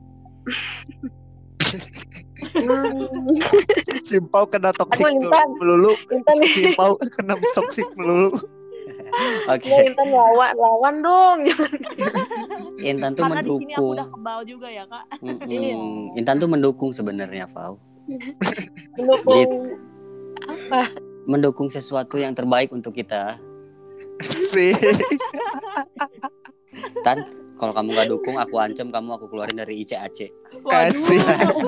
Hmm. Simpau kena toksik Aduh, Intan. melulu. Intan nih, Simpau kena toksik melulu. Oke. ya, Intan lawan lawan dong. Intan tuh Karena di sini aku mendukung. udah kebal juga ya kak. Mm-mm. Iya. Intan tuh mendukung sebenarnya, Fau. Mendukung Gitu. apa? Mendukung sesuatu yang terbaik untuk kita. Sih. Tan, kalau kamu nggak dukung, aku ancam kamu aku keluarin dari I C A C. Waduh. Kasih.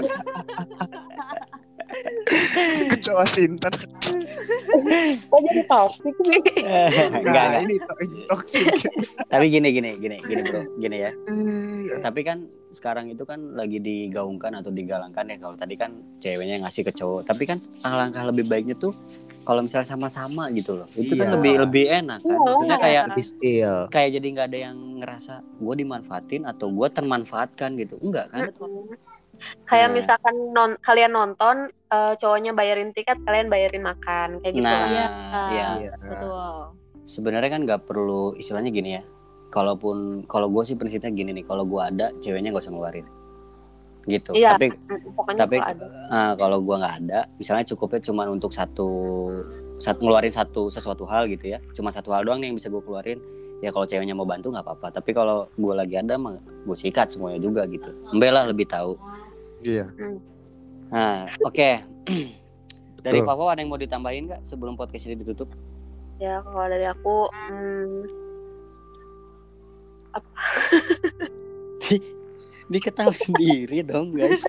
Kecoa Sintan. Kok jadi toxic nih? Enggak, Nah, enggak. ini to- ini toksik. Tapi gini, gini, gini, gini bro, gini ya. Eh, Tapi kan sekarang itu kan lagi digaungkan atau digalangkan ya. Kalau tadi kan ceweknya ngasih ke cowok. Tapi kan alangkah lebih baiknya tuh kalau misalnya sama-sama gitu loh. Itu kan Iya. lebih lebih enak kan. Iya. Maksudnya kayak Lebih still. kayak jadi nggak ada yang ngerasa gue dimanfaatin atau gue termanfaatkan gitu. Enggak kan? Kayak Nah. misalkan non, kalian nonton eh, cowoknya bayarin tiket, kalian bayarin makan kayak gitu. Nah, lah. Iya. ya. Iya. Betul. Sebenarnya kan nggak perlu istilahnya gini ya. Kalaupun kalau gue sih prinsipnya gini nih, kalau gue ada ceweknya nggak usah ngeluarin, gitu. Iya. Tapi Mm, Pokoknya tapi kalau ada. ah, kalau gue nggak ada, misalnya cukupnya cuma untuk satu saat ngeluarin satu sesuatu hal gitu ya, cuma satu hal doang nih yang bisa gue keluarin. Ya kalau ceweknya mau bantu nggak apa-apa, tapi kalau gue lagi ada mah gue sikat semuanya juga gitu. Mbak lah lebih tahu. Iya. Nah, oke. Okay. Dari Betul. Papa ada yang mau ditambahin nggak sebelum podcast ini ditutup? Ya kalau dari aku, hmm, apa? Diketahui sendiri dong guys.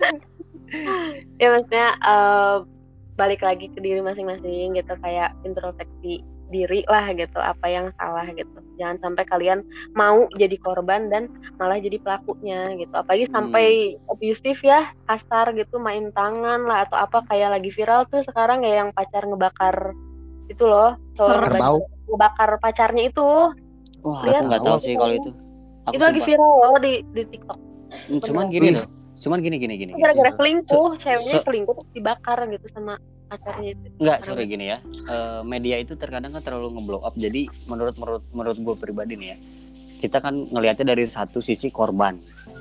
Ya maksudnya uh, balik lagi ke diri masing-masing gitu, kayak introspeksi diri lah gitu, apa yang salah gitu. Jangan sampai kalian mau jadi korban dan malah jadi pelakunya gitu. Apalagi Hmm. sampai abusive ya, kasar gitu, main tangan lah atau apa, kayak lagi viral tuh sekarang ya yang pacar ngebakar itu loh, Serem. Kerbau. ngebakar pacarnya itu. Wah, Lihat. aku nggak tahu sih kalau itu. Aku Itu lagi sumpah. viral loh di di TikTok. Cuman bener. gini Wih. loh. Cuman gini gini gini. gini. Gara-gara Iya. selingkuh, So- ceweknya so- selingkuh terus dibakar gitu sama pacarnya itu. Enggak, sorry gini ya. Eh, media itu terkadang kan terlalu ngeblow up. Jadi menurut menurut menurut gue pribadi nih ya, kita kan ngelihatnya dari satu sisi korban,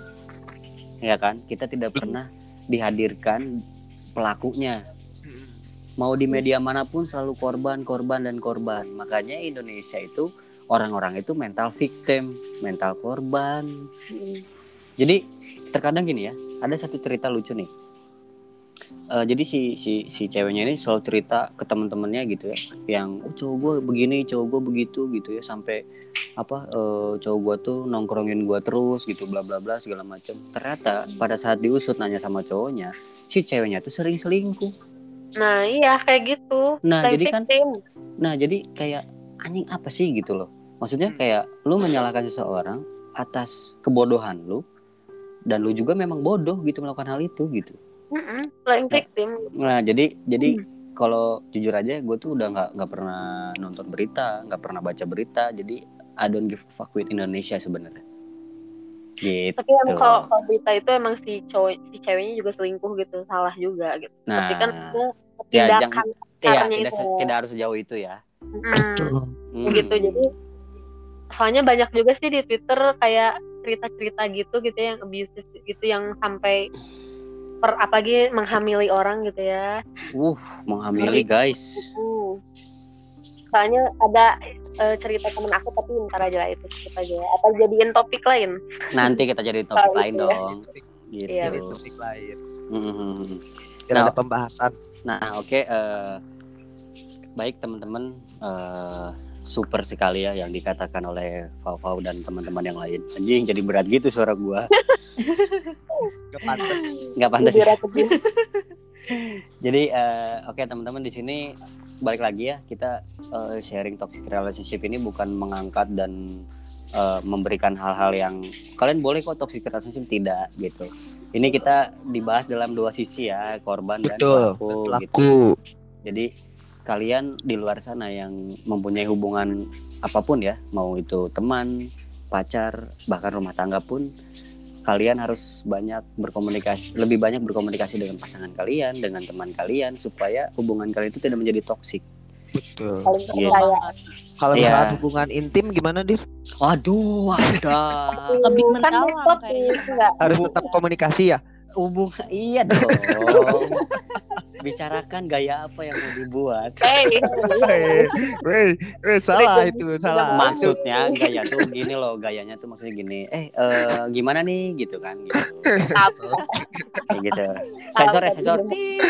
ya kan? Kita tidak pernah dihadirkan pelakunya. Mau di media manapun selalu korban, korban dan korban. Makanya Indonesia itu orang-orang itu mental victim, mental korban. Mm. Jadi terkadang gini ya, ada satu cerita lucu nih. Eh, jadi si si si ceweknya ini selalu cerita ke teman-temannya gitu ya, yang oh, cowok gue begini, cowok gue begitu gitu ya, sampai apa eh, cowok gue tuh nongkrongin gue terus gitu, bla bla bla segala macam. Ternyata pada saat diusut nanya sama cowoknya, si ceweknya tuh sering selingkuh. Nah iya kayak gitu. Nah, Play jadi kan- victim. Nah jadi kayak anjing apa sih gitu loh. Maksudnya kayak lu menyalahkan seseorang atas kebodohan lu, dan lu juga memang bodoh gitu melakukan hal itu gitu. Mm-mm, playing Nah. victim. Nah jadi jadi Hmm. kalau jujur aja gue tuh udah nggak nggak pernah nonton berita, nggak pernah baca berita. Jadi I don't give a fuck with Indonesia sebenarnya. Gitu. Tapi yang kalau kalau berita itu emang si cowok si ceweknya juga selingkuh gitu, salah juga gitu. Nah, Tapi kan itu ya, tindakan jangan- ya kasarnya tidak itu. se- tidak harus sejauh itu ya. Mm, Betul. Hmm. gitu. Jadi soalnya banyak juga sih di Twitter kayak cerita-cerita gitu gitu ya, yang abusive gitu, yang sampai per apalagi menghamili orang gitu ya. Uh, menghamili guys. Hmm. Soalnya ada eh, cerita temen aku, tapi ntar aja lah itu kita aja. Apa jadiin topik lain? Nanti kita jadi topik Oh, lain iya. dong. Gitu. Iya, Jadi topik lain. Hmm. Biar Nah. ada pembahasan. Nah, oke. eh, baik teman-teman, eh, super sekali ya yang dikatakan oleh Fau-Fau dan teman-teman yang lain. Anjing, jadi berat gitu suara gua. Gak pantas. Nggak pantas. Jujur aku tuh. Jadi eh, oke teman-teman, di sini balik lagi ya, kita eh, sharing toxic relationship ini bukan mengangkat dan eh, memberikan hal-hal yang kalian boleh kok toxic relationship, tidak gitu. Ini kita dibahas dalam dua sisi ya, korban dan Betul. pelaku, gitu. Pelaku. Jadi kalian di luar sana yang mempunyai hubungan apapun ya, mau itu teman, pacar, bahkan rumah tangga pun, kalian harus banyak berkomunikasi, lebih banyak berkomunikasi dengan pasangan kalian, dengan teman kalian, supaya hubungan kalian itu tidak menjadi toksik. Betul. Paling Iya. percaya. Kalau Iya. misalkan hubungan intim gimana, Div? Waduh, ada Lebih Kan mendalam laptop kayaknya. nih, enggak. Harus tetap komunikasi ya? hubungan, iya dong. Bicarakan gaya apa yang mau dibuat. Hey, Weh, weh, weh, salah itu, salah. Maksudnya gaya tuh gini loh, gayanya tuh maksudnya gini. Eh, eh, gimana nih gitu kan gitu. apa? Kayak gitu. Sensor ya, sensor.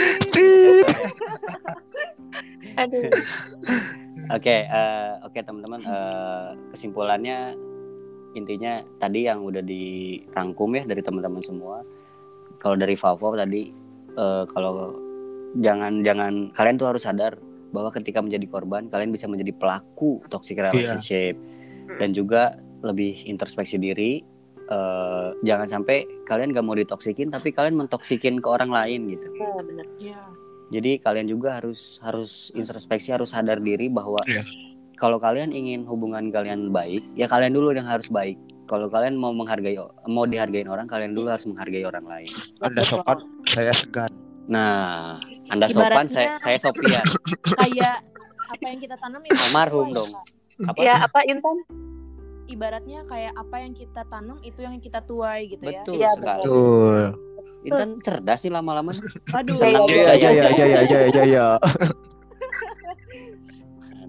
Aduh. Oke, eh, oke teman-teman, eh, kesimpulannya intinya tadi yang udah dirangkum ya dari teman-teman semua. Kalau dari Favo tadi, eh, kalau jangan jangan kalian tuh harus sadar bahwa ketika menjadi korban kalian bisa menjadi pelaku toxic relationship, dan juga lebih introspeksi diri. Eh, jangan sampai kalian gak mau ditoksikin tapi kalian mentoksikin ke orang lain gitu. Nah, bener. Iya. Jadi kalian juga harus harus introspeksi, harus sadar diri bahwa Iya. kalau kalian ingin hubungan kalian baik, ya kalian dulu yang harus baik. Kalau kalian mau menghargai, mau dihargain orang, kalian dulu harus menghargai orang lain. Anda sopan, saya segan. Nah, Anda sopan, saya Ibaratnya- saya sopian. Kayak apa yang kita tanam ya Almarhum dong. Apa? Ya apa Intan? ibaratnya kayak apa yang kita tanam itu yang kita tuai gitu ya. Betul Iya, sekali. Betul. Intan cerdas nih lama-lama. Aduh. Senang Iya, Jaya, iya, jaya, jaya, jaya, jaya.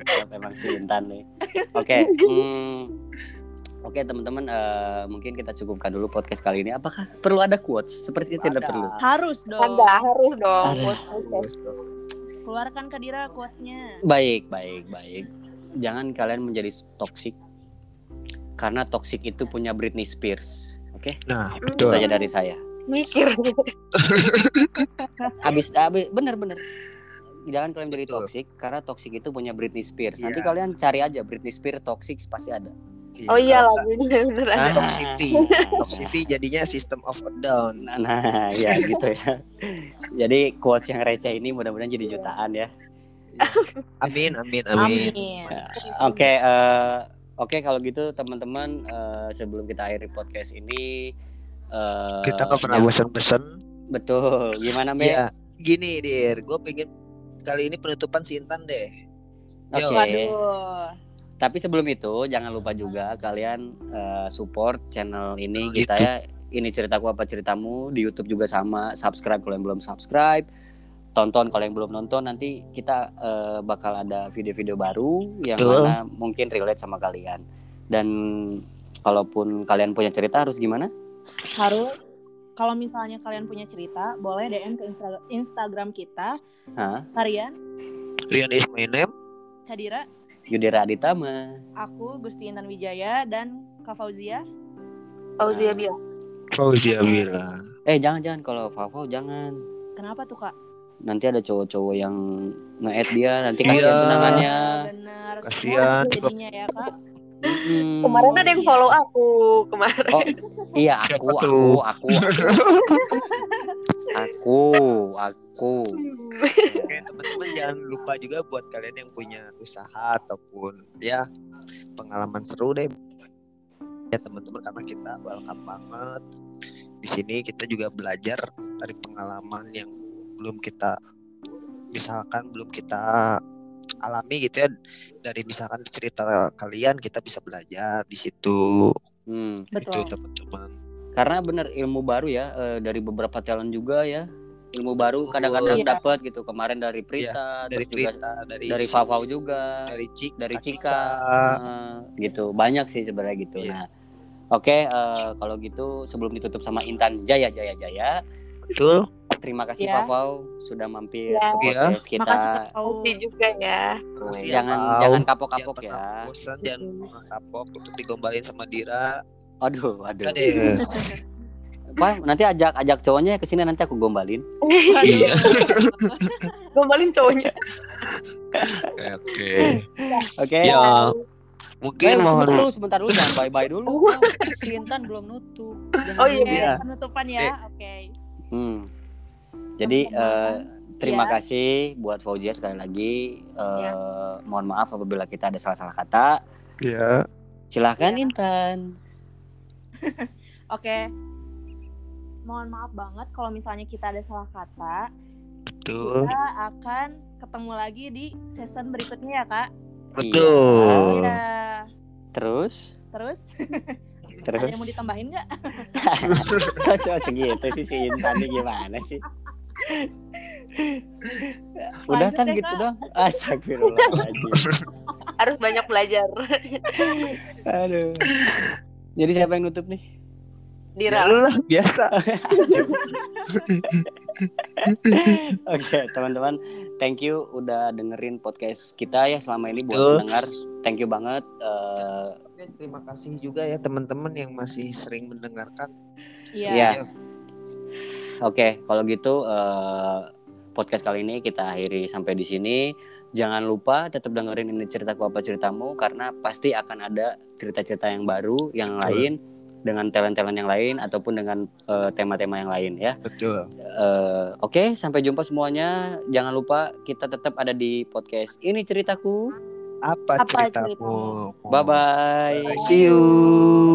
Bangsat emang si Intan nih. Oke, hmm, oke teman-teman, uh, mungkin kita cukupkan dulu podcast kali ini. Apakah perlu ada quotes? Sepertinya tidak Ada. perlu. Harus dong. Ada, harus dong. Ada. Quotes, quotes. Keluarkan Kadira quotes-nya. Baik, baik, baik. Jangan kalian menjadi toksik. Karena toksik itu punya Britney Spears. Oke? Nah, Itu betul. aja dari saya. Mikir. Abis, abis bener-bener. Jangan kalian jadi Betul. toksik karena toksik itu punya Britney Spears. Nanti Iya. kalian cari aja Britney Spears toxic pasti ada. Oh iya lagunya beneran. Ah. Toxicity. Toxicity jadinya System of a Down. Nah, nah ya gitu ya. Jadi quotes yang receh ini mudah-mudahan jadi jutaan ya. Amin, amin, amin. Amin. Oke, eh, oke kalau gitu teman-teman, eh, sebelum kita akhiri podcast ini, eh, Kita nggak pernah ya, bosan-bosan. betul. Gimana Be? Ya, gini dir, gue pengen kali ini penutupan si Intan deh. Oke. Yo. Waduh. Tapi sebelum itu jangan lupa juga kalian eh, support channel ini Channel kita ya. Ini ceritaku apa ceritamu di YouTube juga sama. Subscribe kalau yang belum subscribe. Tonton kalau yang belum nonton. Nanti kita eh, bakal ada video-video baru yang Betul. mana mungkin relate sama kalian. Dan kalaupun kalian punya cerita harus gimana? Harus kalau misalnya kalian punya cerita, boleh D M ke Instra- Instagram kita. Hah? Harian, Rian is my name. Kadira, Yudhira Aditama. aku Gusti Intan Wijaya dan Kak Fauzia. Fauzia bilang. Fauzia bilang. Eh jangan-jangan kalau Favo jangan. Kenapa tuh Kak? Nanti ada cowok-cowok yang nge-add dia. Nanti Iya. kasihan tunangannya. Benar. Kasihan. Jadinya ya Kak. Mm-mm. Kemarin ada yang follow aku kemarin. Oh iya aku Siapa aku tuh? aku aku aku. Oke, teman-teman jangan lupa juga buat kalian yang punya usaha ataupun ya pengalaman seru deh ya teman-teman, karena kita welcome banget di sini. Kita juga belajar dari pengalaman yang belum kita misalkan belum kita alami gitu ya, dari misalkan cerita kalian kita bisa belajar di situ. Hmm. Itu Betul. teman-teman. Karena bener ilmu baru ya, eh, dari beberapa talent juga ya, ilmu baru Betul. kadang-kadang Iya. dapat gitu. Kemarin dari Prita, Dari terus juga Prita, dari dari si- Fafau juga, dari Cik, dari Kak Cika, eh, gitu. Banyak sih sebenarnya gitu. Iya. Nah, oke, eh, kalau gitu sebelum ditutup sama Intan Jaya Jaya Jaya, Betul. terima kasih Ya. Fafau sudah mampir Ya. ke podcast kita. Makasih Kak Fau. Fauzia juga ya. Makasih ya, Jangan Pau. jangan kapok-kapok Jangan ya. pernah bosan, jangan pernah kapok untuk digombalin sama Dira. Aduh, aduh. Ada. Pak, nanti ajak ajak cowoknya ke sini nanti aku gombalin. Iya. Gombalin cowoknya. Oke. Oke. Ya, Eh, mungkin mohon sebentar dulu, sebentar dulu, jangan bye-bye dulu. Si Intan belum nutup. Jangan Oh, dulu. iya. Iya. Penutupan ya. Oke. Hmm. Jadi eh, terima Iya. kasih buat Fauzia sekali lagi. Eh, Iya. Mohon maaf apabila kita ada salah-salah kata. ya. Silahkan Iya. Intan. Oke. Mohon maaf banget kalau misalnya kita ada salah kata. Betul. Kita akan ketemu lagi di season berikutnya ya Kak. Betul. Iya. Terus? Terus Terus? ada yang mau ditambahin nggak? Kok cuma segitu sih si Intan ini gimana sih? Udah Lanjut kan deh, gitu Kak. dong. Astagfirullahaladzim. Harus banyak belajar. Aduh. Jadi siapa yang nutup nih? Dira. lah biasa. Oke, teman-teman, thank you udah dengerin podcast kita ya selama ini buat Betul. pendengar. Thank you banget. Eh, Oke, terima kasih juga ya teman-teman yang masih sering mendengarkan. Iya. Iya. Oke, kalau gitu eh, podcast kali ini kita akhiri sampai di sini. Jangan lupa tetap dengerin Ini Ceritaku Apa Ceritamu karena pasti akan ada cerita-cerita yang baru, yang Betul. lain dengan talent-talent yang lain ataupun dengan eh, tema-tema yang lain ya. Betul. Eh, Oke, sampai jumpa semuanya. Jangan lupa kita tetap ada di podcast Ini Ceritaku. Apa, Apa ceritamu? ceritamu? Bye bye. See you.